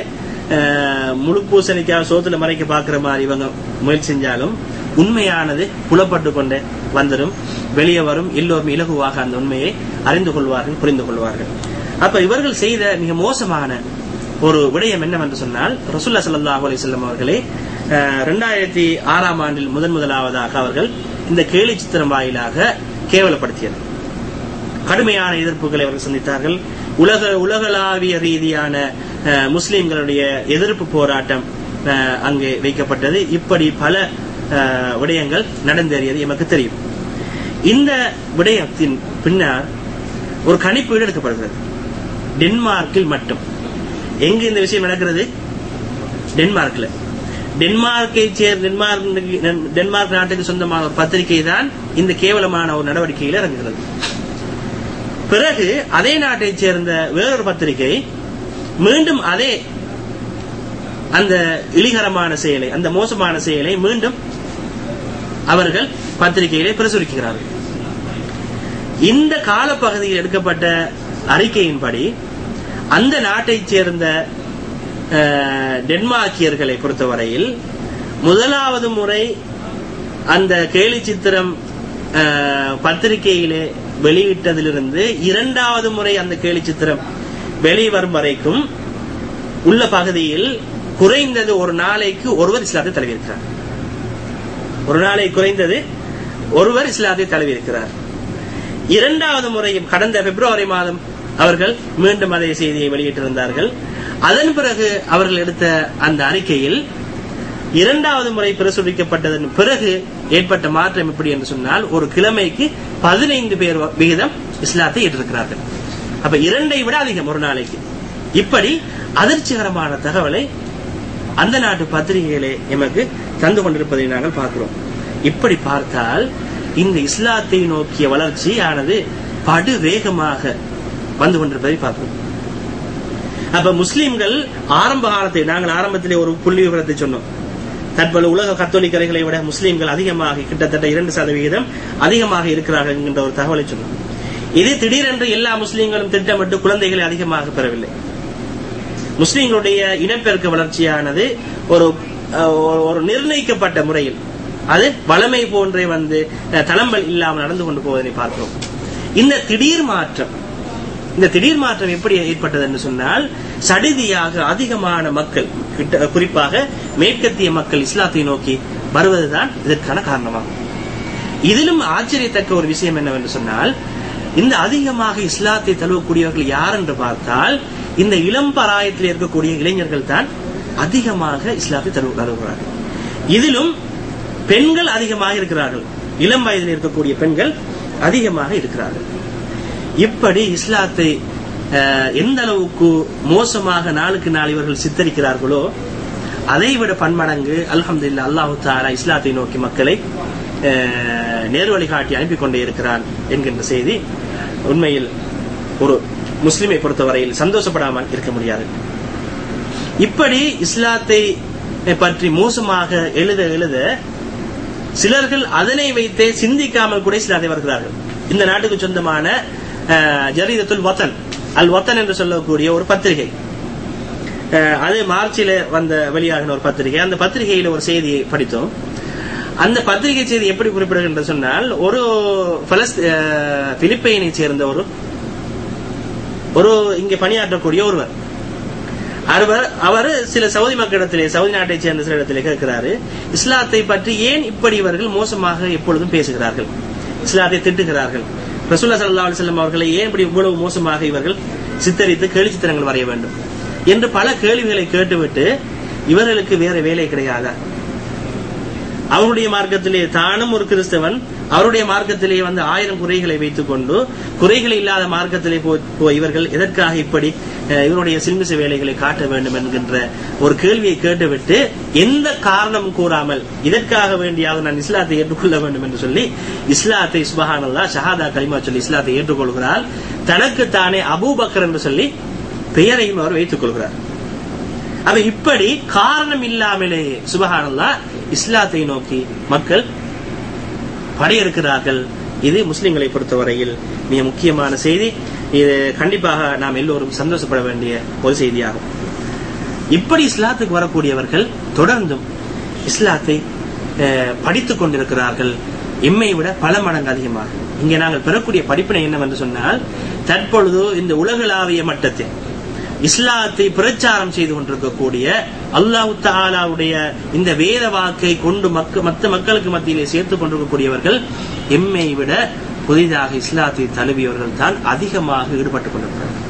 முழு பூசணிக்காக சோத்துல மறைக்க பாக்குற மாதிரி இவங்க முயற்சி செஞ்சாலும் உண்மையானது புலப்பட்டு கொண்டே வந்துடும், வெளியே வரும். எல்லோரும் இலகுவாக அந்த உண்மையை அறிந்து கொள்வார்கள், புரிந்து கொள்வார்கள். அப்ப இவர்கள் செய்த மிக மோசமான ஒரு விடயம் என்னவென்று சொன்னால், ரசூலுல்லாஹி ஸல்லல்லாஹு அலைஹி வஸல்லம் அவர்களே 2006ஆம் ஆண்டில் முதலாவதாக அவர்கள் இந்த கேலி சித்திரம் வாயிலாக கேவலப்படுத்தியது. கடுமையான எதிர்ப்புகளை அவர்கள் சந்தித்தார்கள். உலகளாவிய ரீதியான முஸ்லிம்களுடைய எதிர்ப்பு போராட்டம் அங்கே வைக்கப்பட்டது. இப்படி பல விடயங்கள் நடந்தேறியது எமக்கு தெரியும். இந்த விடயத்தின் பின்னர் ஒரு கணிப்பீடு எடுக்கப்படுகிறது. டென்மார்க்கில் மட்டும். எங்கு இந்த விஷயம் நடக்கிறது? டென்மார்க்ல. டென்மார்க்கை சேர்ந்த டென்மார்க் நாட்டுக்கு சொந்தமான ஒரு பத்திரிகை தான் இந்த கேவலமான ஒரு நடவடிக்கையில் இறங்குகிறது. பிறகு அதே நாட்டை சேர்ந்த வேறொரு பத்திரிகை மீண்டும் அதே அந்த இழிகரமான செயலை, அந்த மோசமான செயலை மீண்டும் அவர்கள் பத்திரிகையிலே பிரசுரிக்கிறார்கள். இந்த காலப்பகுதியில் எடுக்கப்பட்ட அறிக்கையின்படி அந்த நாட்டைச் சேர்ந்த டென்மார்க்கியர்களை பொறுத்தவரையில் முதலாவது முறை அந்த கேலி சித்திரம் பத்திரிகையிலே வெளியிட்டதிலிருந்து இரண்டாவது முறை அந்த கேலி சித்திரம் வெளிவரும் வரைக்கும் உள்ள பகுதியில் குறைந்தது ஒரு நாளைக்கு ஒருவர் இஸ்லாத்தை தழுவியிருக்கிறார். ஒரு நாளை குறைந்தது ஒருவர் இஸ்லாத்தை தழுவியிருக்கிறார். இரண்டாவது முறையும் கடந்த பிப்ரவரி மாதம் அவர்கள் மீண்டும் அதே செய்தியை வெளியிட்டிருந்தார்கள். அதன் பிறகு அவர்கள் எடுத்த அந்த அறிக்கையில் இரண்டாவது முறை பிரசுரிக்கப்பட்டதன் பிறகு ஏற்பட்ட மாற்றம் எப்படி என்று சொன்னால், ஒரு கிழமைக்கு 15 பேர் விகிதம் இஸ்லாத்தை ஏற்றிருக்கிறார்கள். அப்ப 2ஐ விட அதிகம் ஒரு நாளைக்கு. இப்படி அதிர்ச்சிகரமான தகவலை அந்த நாட்டு பத்திரிகைகளே எமக்கு தந்து கொண்டிருப்பதை நாங்கள் பார்க்கிறோம். இப்படி பார்த்தால் இந்த இஸ்லாத்தை நோக்கிய வளர்ச்சி ஆனது படு வேகமாக வந்து கொண்டிருப்பதை பார்க்கிறோம். அப்ப முஸ்லிம்கள் ஆரம்ப காலத்தை, நாங்கள் ஆரம்பத்திலே ஒரு புள்ளி விவரத்தை சொன்னோம். தற்போது உலக கத்தோலிக்கர்களை விட முஸ்லிம்கள் அதிகமாக, கிட்டத்தட்ட 2% அதிகமாக இருக்கிறார்கள் என்கின்ற ஒரு தகவலை சொன்னோம். இது திடீரென்று எல்லா முஸ்லிம்களும் திட்டமிட்டு குழந்தைகளை அதிகமாக பெறவில்லை. முஸ்லிம்களுடைய இனப்பெருக்க வளர்ச்சியானது ஒரு நிர்ணயிக்கப்பட்ட முறையில், அது வளமை போன்றே வந்து தளம்பல் இல்லாமல் நடந்து கொண்டு போவதை பார்க்கிறோம். இந்த திடீர் மாற்றம் எப்படி ஏற்பட்டது என்று சொன்னால், சடிதியாக அதிகமான மக்கள், குறிப்பாக மேற்கத்திய மக்கள் இஸ்லாத்தை நோக்கி வருவதுதான் இதற்கான காரணமாகும். இதிலும் ஆச்சரியத்தக்க ஒரு விஷயம் என்னவென்று சொன்னால், இந்த அதிகமாக இஸ்லாத்தை தழுவக்கூடியவர்கள் யார் என்று பார்த்தால், இந்த இளம் பராயத்தில் இருக்கக்கூடிய இளைஞர்கள் தான் அதிகமாக இஸ்லாத்தை தழுவுகிறார்கள். இதிலும் பெண்கள் அதிகமாக இருக்கிறார்கள். இளம் வயதில் இருக்கக்கூடிய பெண்கள் அதிகமாக இருக்கிறார்கள். இப்படி இஸ்லாத்தை எந்த அளவுக்கு மோசமாக நாளுக்கு நாள் இவர்கள் சித்தரிக்கிறார்களோ, அதைவிட பன்மடங்கு அல்ஹம்துலில்லாஹ் அல்லாஹ் தஆலா இஸ்லாத்தை நோக்கி மக்களை நேர்வழி காட்டி அனுப்பி கொண்டே இருக்கிறான் என்கின்ற செய்தி உண்மையில் ஒரு முஸ்லிமை பொறுத்தவரையில் சந்தோஷப்படாமல் இருக்க முடியாது. இப்படி இஸ்லாத்தை பற்றி மோசமாக எழுத சிலர்கள் அதனை வைத்தே சிந்திக்காமல் கூட இஸ்லாத்தை வருகிறார்கள். இந்த நாட்டுக்கு சொந்தமான ஜரீதத்துல் வத்தன், அல் வத்தன் என்று சொல்லக்கூடிய ஒரு பத்திரிகை, அது மார்ச்சில வெளியாகின ஒரு பத்திரிகை. அந்த பத்திரிகையில ஒரு செய்தியை படித்தோம். அந்த பத்திரிகை செய்தி எப்படி குறிப்பிடுகின்ற சொன்னால், ஒரு பிலிப்பைனை சேர்ந்த ஒரு இங்கே பணியாற்றக்கூடிய ஒருவர், அவர் சில சவுதி மக்களிடத்திலே, சவுதி நாட்டை சேர்ந்த சில இடத்திலே கேட்கிறாரு, இஸ்லாத்தை பற்றி ஏன் இப்படி இவர்கள் மோசமாக எப்பொழுதும் பேசுகிறார்கள், இஸ்லாத்தை திட்டுகிறார்கள், ரசூலுல்லாஹி ஸல்லல்லாஹு அலைஹி வஸல்லம் அவர்களை ஏன் இப்படி இவ்வளவு மோசமாக இவர்கள் சித்தரித்து கேலி சித்திரங்கள் வரைய வேண்டும் என்று பல கேள்விகளை கேட்டுவிட்டு, இவர்களுக்கு வேற வேலை கிடையாதா? அவருடைய மார்க்கத்திலே தானும் ஒரு கிறிஸ்தவன், அவருடைய மார்க்கத்திலே 1000 குறைகளை வைத்துக் கொண்டு, குறைகள் இல்லாத மார்க்கத்திலே இவர்கள் எதற்காக இப்படி இவருடைய சில்மிச வேலைகளை காட்ட வேண்டும் என்கின்ற ஒரு கேள்வியை கேட்டுவிட்டு, எந்த காரணம் கூறாமல் இதற்காக வேண்டியாவது நான் இஸ்லாத்தை ஏற்றுக்கொள்ள வேண்டும் என்று சொல்லி இஸ்லாத்தை சுப்ஹானல்லாஹ் ஷஹாதா கலிமா சொல்லி இஸ்லாத்தை ஏற்றுக்கொள்கிறார். தனக்கு தானே அபூபக்கர் என்று சொல்லி பெயரையும் அவர் வைத்துக் கொள்கிறார். அவ இப்படி காரணம் இல்லாமலேயே சுப்ஹானல்லாஹ் இஸ்லாத்தை நோக்கி மக்கள் படையெடுக்கிறார்கள். இது முஸ்லிம்களை பொறுத்தவரையில் மிக முக்கியமான செய்தி. இது கண்டிப்பாக நாம் எல்லோரும் சந்தோஷப்பட வேண்டிய ஒரு செய்தியாகும். இப்படி இஸ்லாத்துக்கு வரக்கூடியவர்கள் தொடர்ந்தும் இஸ்லாத்தை படித்துக் கொண்டிருக்கிறார்கள், எம்மை விட பல மடங்கு அதிகமாக. இங்கே நாங்கள் பெறக்கூடிய படிப்பினை என்னவென்று சொன்னால், தற்பொழுது இந்த உலகளாவிய மட்டத்தில் இஸ்லாத்தை பிரச்சாரம் செய்து கொண்டிருக்கக்கூடிய அல்லாஹ் தஆலாவுடைய இந்த வேத வாக்கை கொண்டு மற்ற மக்களுக்கு மத்தியிலே சேர்த்துக் கொண்டிருக்கக்கூடியவர்கள் எம்மை விட புதிதாக இஸ்லாத்தை தழுவியவர்கள் தான் அதிகமாக ஈடுபட்டுக் கொண்டிருக்கிறார்கள்.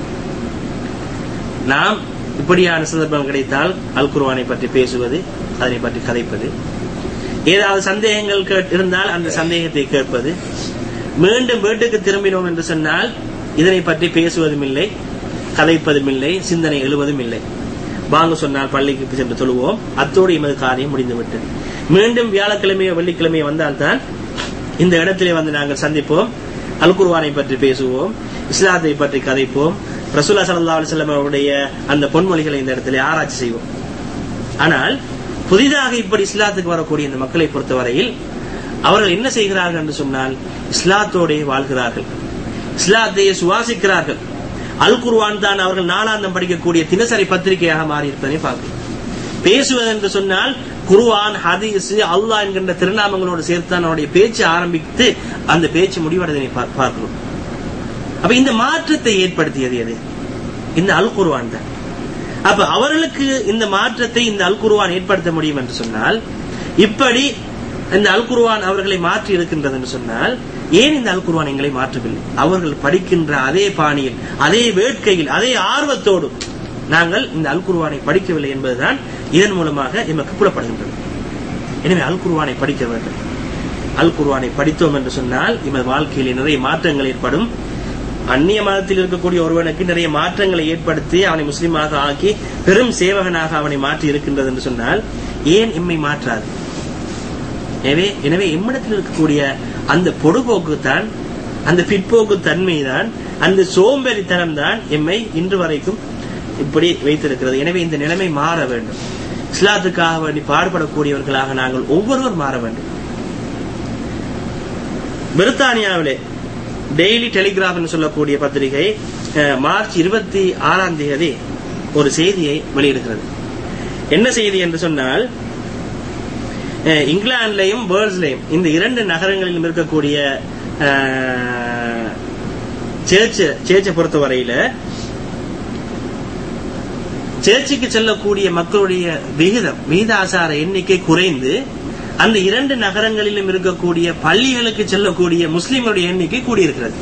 நாம் இப்படியான சந்தர்ப்பம் கிடைத்தால் அல் குர்ஆனை பற்றி பேசுவது, அதனை பற்றி கதைப்பது, ஏதாவது சந்தேகங்கள் இருந்தால் அந்த சந்தேகத்தை கேட்பது, மீண்டும் வீட்டுக்கு திரும்பினோம் என்று சொன்னால் இதனை பற்றி பேசுவதும் இல்லை, கதைப்பதும் இல்லை, சிந்தனை எழுவதும் இல்லை. வாங்க சொன்னால் பள்ளிக்கு சென்று தொழுவோம், அத்தோடு எமது காரியம் முடிந்துவிட்டது. மீண்டும் வியாழக்கிழமையோ வெள்ளிக்கிழமையோ வந்தால்தான் இந்த இடத்திலே நாங்கள் சந்திப்போம், அல் குர்ஆனை பற்றி பேசுவோம், இஸ்லாத்தை பற்றி கதைப்போம், ரசூலுல்லாஹி ஸல்லல்லாஹு அலைஹி வஸல்லம் அவருடைய அந்த பொன்மொழிகளை இந்த இடத்திலே ஆராய்ச்சி செய்வோம். ஆனால் புதிதாக இப்படி இஸ்லாத்துக்கு வரக்கூடிய இந்த மக்களை பொறுத்தவரையில் அவர்கள் என்ன செய்கிறார்கள் என்று சொன்னால் இஸ்லாத்தோட வாழ்கிறார்கள், இஸ்லாத்தையே சுவாசிக்கிறார்கள். அல் குர்ஆன் தான் அவர்கள் நாளாந்தம் படிக்கக்கூடிய தினசரி பத்திரிகையாக மாறி இருப்பதை பார்க்கிறோம். பேசுவது என்று சொன்னால் குர்ஆன், ஹதீஸ், அல்லாஹ் என்கின்ற திருநாமங்களோடு சேர்த்து அவருடைய பேச்சு ஆரம்பித்து அந்த பேச்சு முடிவடைவதை பார்க்கிறோம். அப்ப இந்த மாற்றத்தை ஏற்படுத்தியது எது? இந்த அல் குர்ஆன் தான். அப்ப அவர்களுக்கு இந்த மாற்றத்தை இந்த அல் குர்ஆன் ஏற்படுத்த முடியும் என்று சொன்னால், இப்படி இந்த அல் குர்ஆன் அவர்களை மாற்றி இருக்கின்றது என்று சொன்னால், ஏன் இந்த அல் குர்ஆன் எங்களை மாற்றவில்லை? அவர்கள் படிக்கின்ற அதே பாணியில், அதே வேட்கையில், அதே ஆர்வத்தோடு நாங்கள் இந்த அல் குர்ஆனை படிக்கவில்லை என்பதுதான் இதன் மூலமாக எமக்கு புலப்படுகின்றது. எனவே அல் குர்ஆனை படிக்க வேண்டும். அல் குர்ஆனை படித்தோம் என்று சொன்னால் எமது வாழ்க்கையிலே நிறைய மாற்றங்கள் ஏற்படும். அந்நிய மதத்தில் இருக்கக்கூடிய ஒருவனுக்கு நிறைய மாற்றங்களை ஏற்படுத்தி அவனை முஸ்லீமாக ஆக்கி பெரும் சேவகனாக அவனை மாற்றி இருக்கின்றது என்று சொன்னால் ஏன் எம்மை மாற்றாது? எனவே எம்மிடத்தில் இருக்கக்கூடிய அந்த பொடுபோக்கு தான், அந்த பிற்போக்கு தன்மை தான், அந்த சோம்பேறித்தனம் தான் எம்மை இன்று வரைக்கும் இப்படி வைத்திருக்கிறது. எனவே இந்த நிலைமை மாற வேண்டும். இஸ்லாத்துக்காக வேண்டி பாடுபடக்கூடியவர்களாக நாங்கள் ஒவ்வொருவர் மாற வேண்டும். பிரித்தானியாவிலே டெய்லி டெலிகிராஃப் என்று சொல்லக்கூடிய பத்திரிகை மார்ச் 26 ஒரு செய்தியை வெளியிடுகிறது. என்ன செய்தி என்று சொன்னால், இங்கிலாந்துலையும் வேர்ல்ஸ்லையும் இந்த 2 நகரங்களிலும் இருக்கக்கூடிய சேர்ச்சை பொறுத்தவரையில சேர்ச்சுக்கு செல்லக்கூடிய மக்களுடைய விகிதாசார எண்ணிக்கை குறைந்து அந்த 2 நகரங்களிலும் இருக்கக்கூடிய பள்ளிகளுக்கு செல்லக்கூடிய முஸ்லிம்களுடைய எண்ணிக்கை கூடியிருக்கிறது.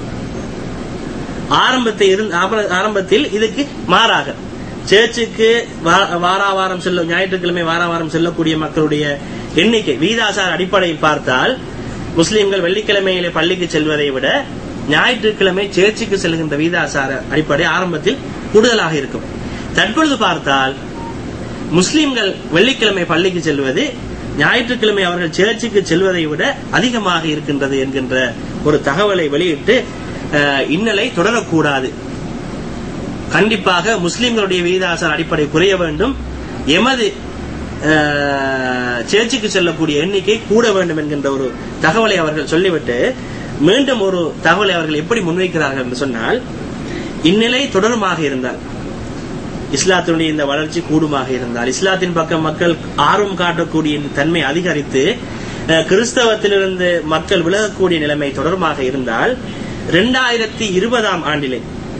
ஆரம்பத்தில் இதுக்கு மாறாக சேர்ச்சுக்கு வாராவாரம் ஞாயிற்றுக்கிழமை வாராவாரம் செல்லக்கூடிய மக்களுடைய எண்ணிக்கை விகிதாசார அடிப்படையில் பார்த்தால் முஸ்லிம்கள் வெள்ளிக்கிழமையிலே பள்ளிக்கு செல்வதை விட ஞாயிற்றுக்கிழமை சேர்ச்சுக்கு செல்கின்ற விகிதாசார அடிப்படை ஆரம்பத்தில் கூடுதலாக இருக்கும். தற்பொழுது பார்த்தால் முஸ்லிம்கள் வெள்ளிக்கிழமை பள்ளிக்கு செல்வது ஞாயிற்றுக்கிழமை அவர்கள் சேர்ச்சுக்கு செல்வதை விட அதிகமாக இருக்கின்றது என்கின்ற ஒரு தகவலை வெளியிட்டு இன்னலை தொடரக்கூடாது. கண்டிப்பாக முஸ்லிம்களுடைய விகிதாசார அடிப்படை குறைய வேண்டும், எமது சேர்ச்சுக்கு செல்லக்கூடிய எண்ணிக்கை கூட வேண்டும் என்கின்ற ஒரு தகவலை அவர்கள் சொல்லிவிட்டு மீண்டும் ஒரு தகவலை அவர்கள் எப்படி முன்வைக்கிறார்கள் என்று சொன்னால், இந்நிலை தொடருமாக இருந்தால், இஸ்லாத்தினுடைய இந்த வளர்ச்சி கூடுமாக இருந்தால், இஸ்லாத்தின் பக்கம் மக்கள் ஆர்வம் காட்டக்கூடிய தன்மை அதிகரித்து கிறிஸ்தவத்திலிருந்து மக்கள் விலகக்கூடிய நிலைமை தொடருமாக இருந்தால் 2020 ஆண்டிலே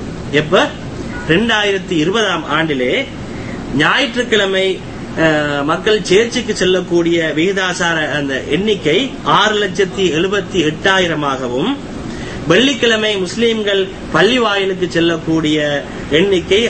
2020 ஆண்டிலே ஞாயிற்றுக்கிழமை மக்கள் சேர்ச்சுக்கு செல்லக்கூடிய விகிதாசார அந்த எண்ணிக்கை 6,78,000 வெள்ளிக்கிழமை முஸ்லிம்கள் பள்ளி வாயிலுக்கு செல்லக்கூடிய எண்ணிக்கை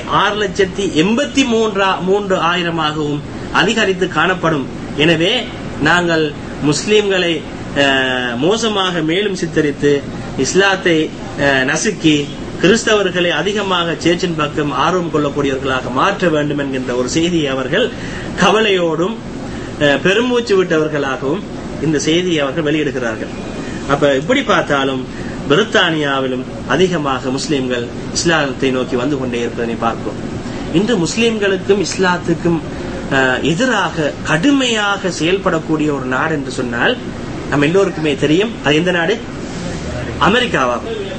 6,83,000 அதிகரித்து காணப்படும். எனவே நாங்கள் முஸ்லிம்களை மோசமாக மேலும் சித்தரித்து இஸ்லாத்தை நசுக்கி கிறிஸ்தவர்களை அதிகமாக சேர்ச்சின் பக்கம் ஆர்வம் கொள்ளக்கூடியவர்களாக மாற்ற வேண்டும் என்கின்ற ஒரு செய்தியை அவர்கள் கவலையோடும் பெருமூச்சு விட்டவர்களாகவும் இந்த செய்தியை அவர்கள் வெளியிடுகிறார்கள். அப்ப இப்படி பார்த்தாலும் பிரித்தானியாவிலும் அதிகமாக முஸ்லிம்கள் இஸ்லாத்தை நோக்கி வந்து கொண்டே இருப்பதை பார்க்கிறோம். இன்று முஸ்லிம்களுக்கும் இஸ்லாத்துக்கும் எதிராக கடுமையாக செயல்படக்கூடிய ஒரு நாடு என்று சொன்னால் நம்ம எல்லோருக்குமே தெரியும். அது எந்த நாடு? அமெரிக்காவா.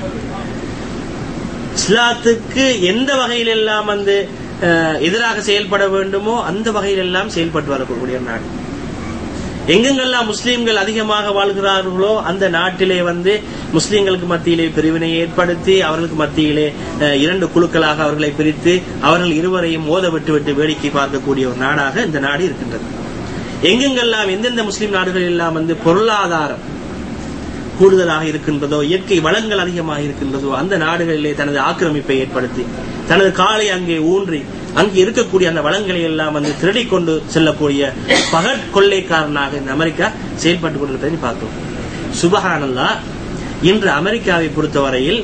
இஸ்லாத்துக்கு எந்த வகையில் எல்லாம் வந்து எதிராக செயல்பட வேண்டுமோ அந்த வகையில் எல்லாம் செயல்பட்டு வரக்கூடிய நாடு. எங்கெங்கெல்லாம் முஸ்லீம்கள் அதிகமாக வாழ்கிறார்களோ அந்த நாட்டிலே வந்து முஸ்லீம்களுக்கு மத்தியிலே பிரிவினை ஏற்படுத்தி அவர்களுக்கு மத்தியிலே 2 குழுக்களாக அவர்களை பிரித்து அவர்கள் இருவரையும் மோத விட்டு வேடிக்கை பார்க்கக்கூடிய ஒரு நாடாக இந்த நாடு இருக்கின்றது. எங்கெங்கெல்லாம் எந்தெந்த முஸ்லீம் நாடுகள் எல்லாம் வந்து பொருளாதாரம் கூடுதலாக இருக்கின்றதோ, இயற்கை வளங்கள் அதிகமாக இருக்கின்றதோ அந்த நாடுகளிலே தனது ஆக்கிரமிப்பை ஏற்படுத்தி தனது காலை அங்கே ஊன்றி அங்கே இருக்கக்கூடிய அந்த வளங்களை எல்லாம் வந்து திருடி கொண்டு செல்லக்கூடிய பகற்கொள்ளைக்காரனாக இந்த அமெரிக்கா செயல்பட்டுக் கொண்டிருப்பதை பார்த்தோம். சுபஹானல்லாஹ், இன்று அமெரிக்காவை பொறுத்தவரையில்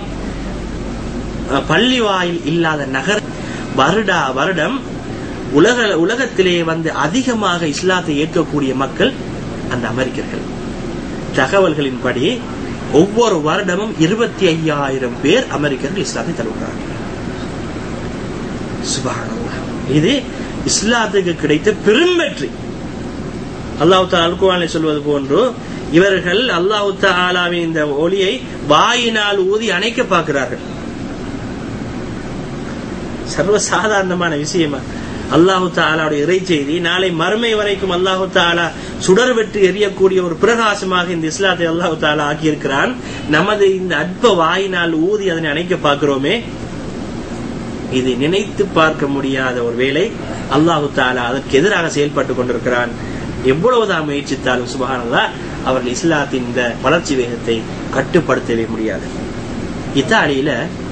பள்ளி வாயில் இல்லாத நகர் வருடம் உலகத்திலே வந்து அதிகமாக இஸ்லாத்தை ஏற்கக்கூடிய மக்கள் அந்த அமெரிக்கர்கள். தகவல்களின்படி ஒவ்வொரு வருடமும் 25,000 பேர் அமெரிக்கர்கள் இஸ்லாத்தை தழுவுகிறார்கள். சுப்ஹானல்லாஹ். இது இஸ்லாத்துக்கு கிடைத்த பெரும் வெற்றி. அல்லாஹ் தஆலா குர்ஆனில் சொல்வது போன்று இவர்கள் அல்லாஹ் தஆலாவின் இந்த ஒளியை வாயினால் ஊதி அணைக்க பார்க்கிறார்கள். சர்வசாதாரணமான விஷயமா? அல்லாஹ் தஆலாவுடைய இறை செய்தி நாளை மறுமை வரைக்கும் அல்லாஹ் தஆலா சுடர் வெற்றி எரியக்கூடிய ஒரு பிரகாசமாக இந்த இஸ்லாத்தை அல்லாஹ் தஆலா ஆக்கியிருக்கிறான். நமது இந்த அற்ப வாயினால் ஊதி அதனை அணைக்க பார்க்கிறோமே, இது நினைத்து பார்க்க முடியாத ஒரு வேலை. அல்லாஹ் தஆலா அதற்கு எதிராக செயல்பட்டு கொண்டிருக்கிறான். எவ்வளவுதான் முயற்சித்தாலும் சுப்ஹானல்லாஹ் அவர்கள் இஸ்லாத்தின் இந்த வளர்ச்சி வேகத்தை கட்டுப்படுத்தவே முடியாது. இத்தாலியில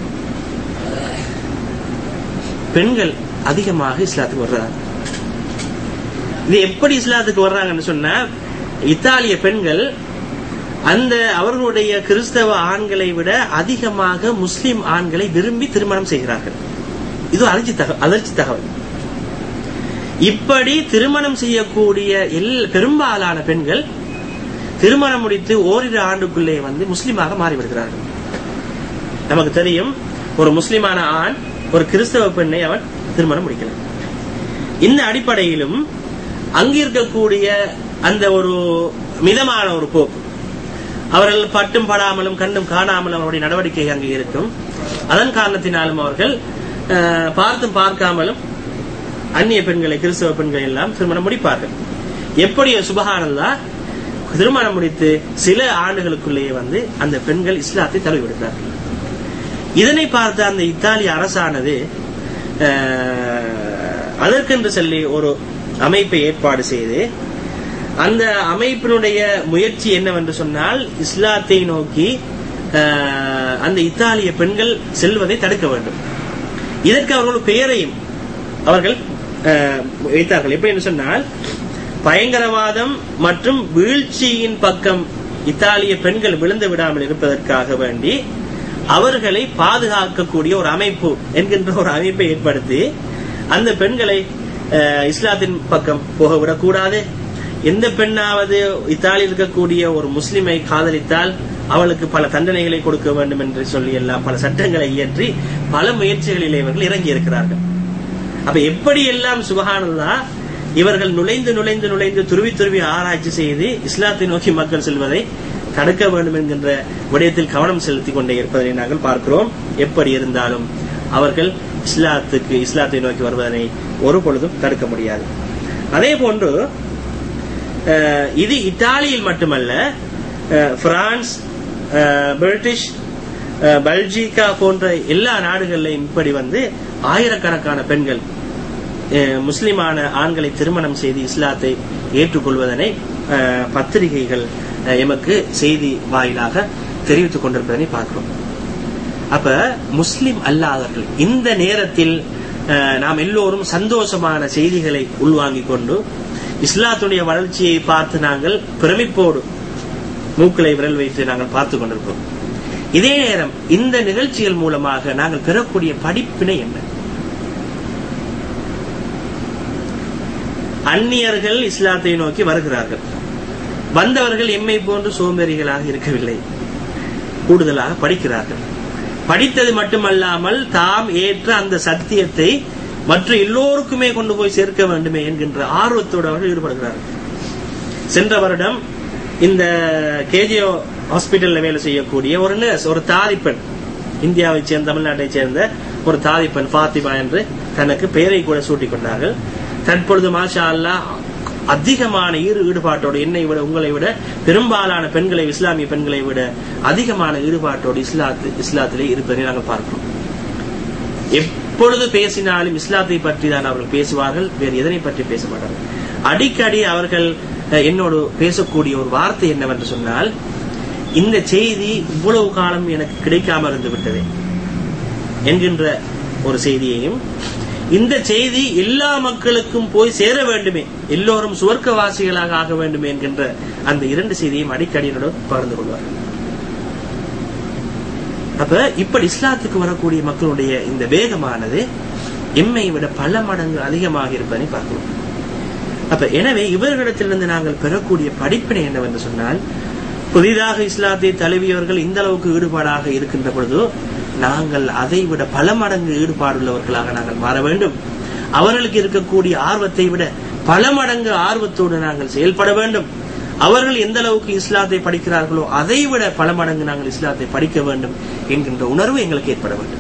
பெண்கள் அதிகமாக இஸ்லாத்துக்கு வர்றாங்க. இது எப்படி இஸ்லாத்துக்கு வர்றாங்கன்னு சொன்னா, இத்தாலிய பெண்கள் அந்த அவர்களுடைய கிறிஸ்தவ ஆண்களை விட அதிகமாக முஸ்லிம் ஆண்களை விரும்பி திருமணம் செய்கிறார்கள். இது அதிர்ச்சி தகவல். இப்படி திருமணம் செய்யக்கூடிய பெரும்பாலான பெண்கள் திருமணம் முடித்து ஓரிரு ஆண்டுக்குள்ளே முஸ்லிமாக மாறிவிடுகிறார்கள். நமக்கு தெரியும், ஒரு முஸ்லிமான ஆண் ஒரு கிறிஸ்தவ பெண்ணை அவன் திருமணம் முடிக்கல. இந்த அடிப்படையிலும் அங்கிருக்கக்கூடிய அந்த ஒரு மிதமான ஒரு போக்கு, அவர்கள் பட்டும் படாமலும் கண்டும் காணாமலும் அவருடைய நடவடிக்கை அங்கே இருக்கும். அதன் காரணத்தினாலும் அவர்கள் பார்த்தும் பார்க்காமலும் அந்நிய பெண்களை, கிறிஸ்தவ பெண்கள் எல்லாம் திருமணம் முடிப்பார்கள். எப்படி சுப்ஹானல்லாஹ் திருமணம் முடித்து சில ஆண்டுகளுக்குள்ளேயே அந்த பெண்கள் இஸ்லாத்தை தழுவிவிடுகிறார்கள். இதனை பார்த்த அந்த இத்தாலிய அரசானது அதற்கென்று சொல்லி ஒரு அமைப்பை ஏற்பாடு செய்து, அந்த அமைப்பினுடைய முயற்சி என்னவென்று சொன்னால், இஸ்லாத்தை நோக்கி அந்த இத்தாலிய பெண்கள் செல்வதை தடுக்க வேண்டும். இதற்கு அவர்கள் பெயரையும் அவர்கள் வைத்தார்கள். எப்படி என்று சொன்னால், பயங்கரவாதம் மற்றும் வீழ்ச்சியின் பக்கம் இத்தாலிய பெண்கள் விழுந்து விடாமல் இருப்பதற்காக வேண்டி அவர்களை பாதுகாக்கக்கூடிய ஒரு அமைப்பு என்கின்ற ஒரு அமைப்பை ஏற்படுத்தி அந்த பெண்களை இஸ்லாத்தின் பக்கம் போக விடக்கூடாது. எந்த பெண்ணாவது இத்தாலியில் இருக்கக்கூடிய ஒரு முஸ்லிமை காதலித்தால் அவளுக்கு பல தண்டனைகளை கொடுக்க வேண்டும் என்று சொல்லி எல்லாம் பல சட்டங்களை இயற்றி பல முயற்சிகளில் இவர்கள் இறங்கி இருக்கிறார்கள். அப்ப எப்படி எல்லாம் சுப்ஹானல்லாஹ் இவர்கள் நுழைந்து நுழைந்து நுழைந்து துருவி துருவி ஆராய்ச்சி செய்து இஸ்லாத்தை நோக்கி மக்கள் செல்வதை தடுக்க வேண்டும் என்கின்ற விடயத்தில் கவனம் செலுத்திக் கொண்டே இருப்பதை நாங்கள் பார்க்கிறோம். எப்படி இருந்தாலும் அவர்கள் இஸ்லாத்தை நோக்கி வருவதனை ஒரு பொழுதும் தடுக்க முடியாது. அதே போன்று இது இத்தாலியில் மட்டுமல்ல, பிரான்ஸ், பிரிட்டிஷ், பெல்ஜிகா போன்ற எல்லா நாடுகளிலும் இப்படி ஆயிரக்கணக்கான பெண்கள் முஸ்லிமான ஆண்களை திருமணம் செய்து இஸ்லாத்தை ஏற்றுக்கொள்வதனை பத்திரிகைகள் எமக்கு செய்தி வாயிலாக தெரிவித்துக் கொண்டிருப்பதனை பார்க்கிறோம். அப்ப முஸ்லிம் அல்லாதவர்கள் இந்த நேரத்தில் நாம் எல்லோரும் சந்தோஷமான செய்திகளை உள்வாங்கிக் கொண்டு இஸ்லாத்துடைய வளர்ச்சியை பார்த்து நாங்கள் பிரமிப்போடு மூக்களை விரல் வைத்து நாங்கள் பார்த்துக் கொண்டிருக்கிறோம். இதே நேரம் இந்த நிகழ்ச்சிகள் மூலமாக நாங்கள் பெறக்கூடிய படிப்பினை என்ன? அந்நியர்கள் இஸ்லாத்தை நோக்கி வருகிறார்கள். வந்தவர்கள் எம்மை போன்று சோம்பேறிகளாக இருக்கவில்லை, கூடுதலாக படிக்கிறார்கள். படித்தது மட்டுமல்லாமல் தாம் ஏற்ற அந்த சத்தியத்தை மற்ற எல்லோருக்குமே கொண்டு போய் சேர்க்க வேண்டுமே என்கின்ற ஆர்வத்தோடு அவர்கள் ஈடுபடுகிறார்கள். சென்ற வருடம் இந்த கேஜிஓ ஹாஸ்பிட்டல்ல வேலை செய்யக்கூடிய ஒரு நர்ஸ், ஒரு தாதிப்பெண், இந்தியாவை சேர்ந்த தமிழ்நாட்டை சேர்ந்த ஒரு தாதிப்பெண் ஃபாத்திமா என்று தனக்கு பெயரை கூட சூட்டிக் கொண்டார்கள். தற்பொழுது மாஷா அல்லாஹ் அதிகமான ஈடுபாட்டோடு, என்னை விட உங்களை விட பெரும்பாலான பெண்களை, இஸ்லாமிய பெண்களை விட அதிகமான ஈடுபாட்டோடு இஸ்லாத்திலே இருப்பதை நாங்கள் பார்க்கிறோம். எப்பொழுது பேசினாலும் இஸ்லாத்தை பற்றி தான் அவர்கள் பேசுவார்கள், வேறு எதனை பற்றி பேச மாட்டார்கள். அடிக்கடி அவர்கள் என்னோடு பேசக்கூடிய ஒரு வார்த்தை என்னவென்று சொன்னால், இந்த செய்தி இவ்வளவு காலம் எனக்கு கிடைக்காம இருந்து விட்டது என்கின்ற ஒரு செய்தியையும், இந்த செய்தி எல்லா மக்களுக்கும் போய் சேர வேண்டுமே, எல்லோரும் சுவர்க்கவாசிகளாக ஆக வேண்டுமே என்கின்ற அந்த இரண்டு செய்தியையும் அடிக்கடி பகிர்ந்து கொள்வார்கள். அப்ப இப்படி இஸ்லாத்துக்கு வரக்கூடிய மக்களுடைய இந்த வேகமானது எம்மை விட பல மடங்கு அதிகமாக இருப்பதை பார்க்கிறோம். அப்ப எனவே இவர்களிடத்திலிருந்து நாங்கள் பெறக்கூடிய படிப்பினை என்னவென்று சொன்னால், புதிதாக இஸ்லாத்தை தழுவியவர்கள் இந்த அளவுக்கு ஈடுபாடாக இருக்கின்ற பொழுது நாங்கள் அதை விட பல மடங்கு ஈடுபாடுள்ளவர்களாக நாங்கள் மாற வேண்டும். அவர்களுக்கு இருக்கக்கூடிய ஆர்வத்தை விட பல மடங்கு ஆர்வத்தோடு நாங்கள் செயல்பட வேண்டும். அவர்கள் எந்த அளவுக்கு இஸ்லாத்தை படிக்கிறார்களோ அதை விட பல மடங்கு நாங்கள் இஸ்லாத்தை படிக்க வேண்டும் என்கின்ற உணர்வு எங்களுக்கு ஏற்பட வேண்டும்.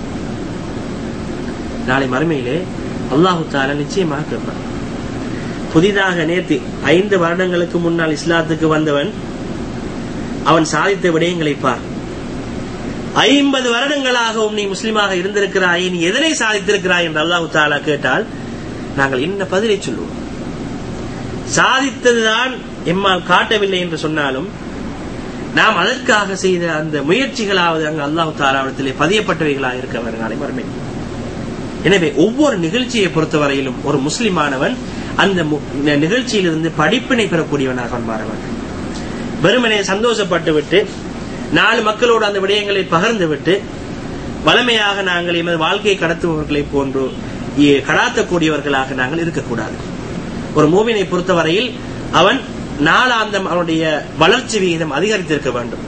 நாளை மறுமையிலே அல்லாஹு தஆலா நிச்சயமாக கேட்பார். புதிதாக நேற்று 5 வருடங்களுக்கு முன்னால் இஸ்லாத்துக்கு வந்தவன் அவன் சாதித்த விடயங்களை பார். 50 வருடங்களாகவும் நீ முஸ்லிமாக இருந்திருக்கிறாய், நீ எதனை சாதித்திருக்கிறாய் என்று அல்லாஹு தஆலா கேட்டால் நாங்கள் என்ன பதிலை சொல்லுவோம்? சாதித்ததுதான் எம்மால் காட்டவில்லை என்று சொன்னாலும் நாம் அதற்காக செய்த அந்த முயற்சிகளாவது அங்கு அல்லாஹு தஆலாவிடத்திலே பதியப்பட்டவைகளாக இருக்க வேண்டும் நாளை மறுமை. எனவே ஒவ்வொரு நிகழ்ச்சியை பொறுத்தவரையிலும் ஒரு முஸ்லிமானவன் அந்த நிகழ்ச்சியிலிருந்து படிப்பினை பெறக்கூடியவனாக மாற வேண்டும். வெறுமனே சந்தோஷப்பட்டு விட்டு 4 மக்களோடு அந்த விடயங்களை பகிர்ந்து விட்டு வளமையாக நாங்கள் எமது வாழ்க்கையை கடத்துபவர்களை போன்று கடாத்தக்கூடியவர்களாக நாங்கள் இருக்கக்கூடாது. ஒரு மூமினை பொறுத்தவரையில் அவன் நாளாந்தம் அவனுடைய வளர்ச்சி விகிதம் அதிகரித்திருக்க வேண்டும்.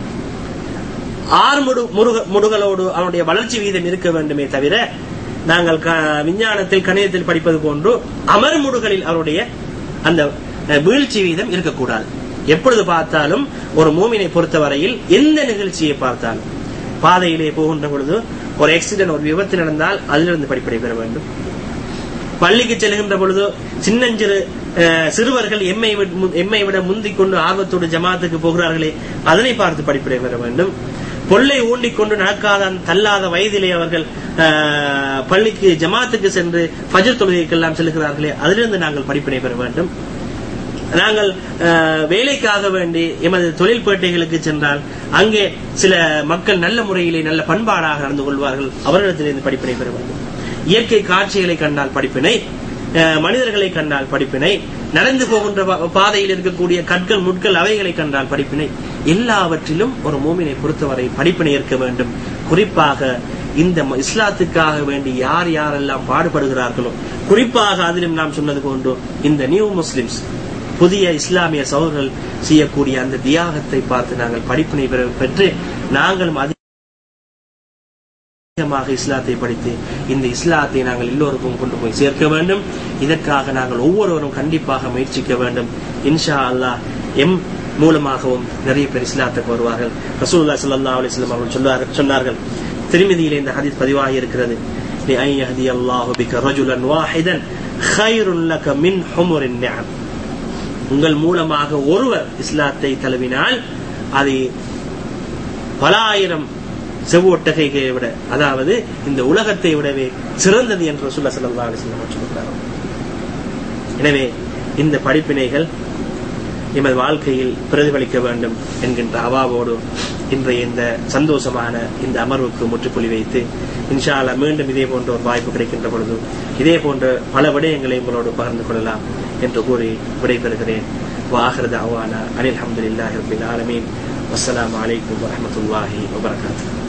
6 முடுகளோடு அவனுடைய வளர்ச்சி விகிதம் இருக்க வேண்டுமே தவிர நாங்கள் விஞ்ஞானத்தில் கணிதத்தில் படிப்பது போன்று அமர்முடுகளில் அவருடைய அந்த வீழ்ச்சி விகிதம் இருக்கக்கூடாது. எப்பொழுது பார்த்தாலும் ஒரு மூமினை பொறுத்தவரையில் எந்த நிகழ்ச்சியை பார்த்தாலும் பாதையிலே போகின்ற பொழுது ஒரு ஆக்சிடென்ட், ஒரு விபத்து நடந்தால் அதிலிருந்து படிப்படை பெற வேண்டும். பள்ளிக்கு செல்கின்ற பொழுது சின்னஞ்சிறு சிறுவர்கள் எம்மை விட முந்திக் கொண்டு ஆர்வத்தோடு ஜமாத்துக்கு போகிறார்களே அதனை பார்த்து படிப்படை பெற வேண்டும். பொல்லை ஊண்டிக்கொண்டு நடக்காத தள்ளாத வயதிலே அவர்கள் பள்ளிக்கு ஜமாத்துக்கு சென்று ஃபஜ்ர் தொழுகைக்கெல்லாம் செல்கிறார்களே அதிலிருந்து நாங்கள் படிப்பினை பெற வேண்டும். நாங்கள் வேலைக்காக வேண்டி எமது தொழில் பேட்டைகளுக்கு சென்றால் அங்கே சில மக்கள் நல்ல முறையிலே நல்ல பண்பாடாக நடந்து கொள்வார்கள், அவர்களிடத்திலிருந்து படிப்பினை பெற வேண்டும். இயற்கை காட்சிகளை கண்டால் படிப்பினை, மனிதர்களை கண்டால் படிப்பினை, நடந்து போகின்ற பாதையில் இருக்கக்கூடிய கற்கள் முட்கள் அவைகளை கண்டால் படிப்பினை. எல்லாவற்றிலும் ஒரு மூமினை பொறுத்தவரை படிப்பினை இருக்க வேண்டும். குறிப்பாக இந்த இஸ்லாத்துக்காக வேண்டி யார் யாரெல்லாம் பாடுபடுகிறார்களோ, குறிப்பாக அதிலும் நாம் சொன்னது போன்று இந்த நியூ முஸ்லிம்ஸ் புதிய இஸ்லாமிய சகோதரர்கள் செய்யக்கூடிய அந்த தியாகத்தை பார்த்து நாங்கள் படிப்பினை பெற்று நாங்களும் அதிகமாக இஸ்லாத்தை படித்து இந்த இஸ்லாத்தை நாங்கள் எல்லோருக்கும் கொண்டு போய் சேர்க்க வேண்டும். இதற்காக நாங்கள் ஒவ்வொருவரும் கண்டிப்பாக முயற்சிக்க வேண்டும். இன்ஷா அல்லாஹ் எம் மூலமாகவும் நிறைய பேர் இஸ்லாத்துக்கு வருவார்கள். ரசூலுல்லாஹி ஸல்லல்லாஹு அலைஹி வஸல்லம் அவர்கள் சொன்னார்கள், திர்மிதியிலே இந்த ஹதீஸ் பதிவாகி இருக்கிறது, லிஅன் யஹ்தியல்லாஹு பிக ரஜுலன் வாஹிதன் கைருன் லக மின் ஹுமுரின் நிஅம். உங்கள் மூலமாக ஒருவர் இஸ்லாத்தை தழுவினால் அது பல ஆயிரம் செவ்வொட்டகைகளை விட, அதாவது இந்த உலகத்தை விடவே சிறந்தது என்று ரசூலுல்லாஹி ஸல்லல்லாஹு அலைஹி வஸல்லம் சொல்கிறார்கள். எனவே இந்த படிப்பினைகள் எமது வாழ்க்கையில் பிரதிபலிக்க வேண்டும் என்கின்ற அவாவோடு இன்றைய இந்த சந்தோஷமான இந்த அமர்வுக்கு முற்றுப்புள்ளி வைத்து இன்ஷா அல்லாஹ் மீண்டும் இதே போன்ற ஒரு வாய்ப்பு கிடைக்கின்ற பொழுது இதே போன்ற பல விடயங்களை உங்களோடு பகிர்ந்து கொள்ளலாம் என்று கூறி விடைபெறுகிறேன். وآخر دعوانا أن الحمد لله رب العالمين والسلام عليكم ورحمة الله وبركاته.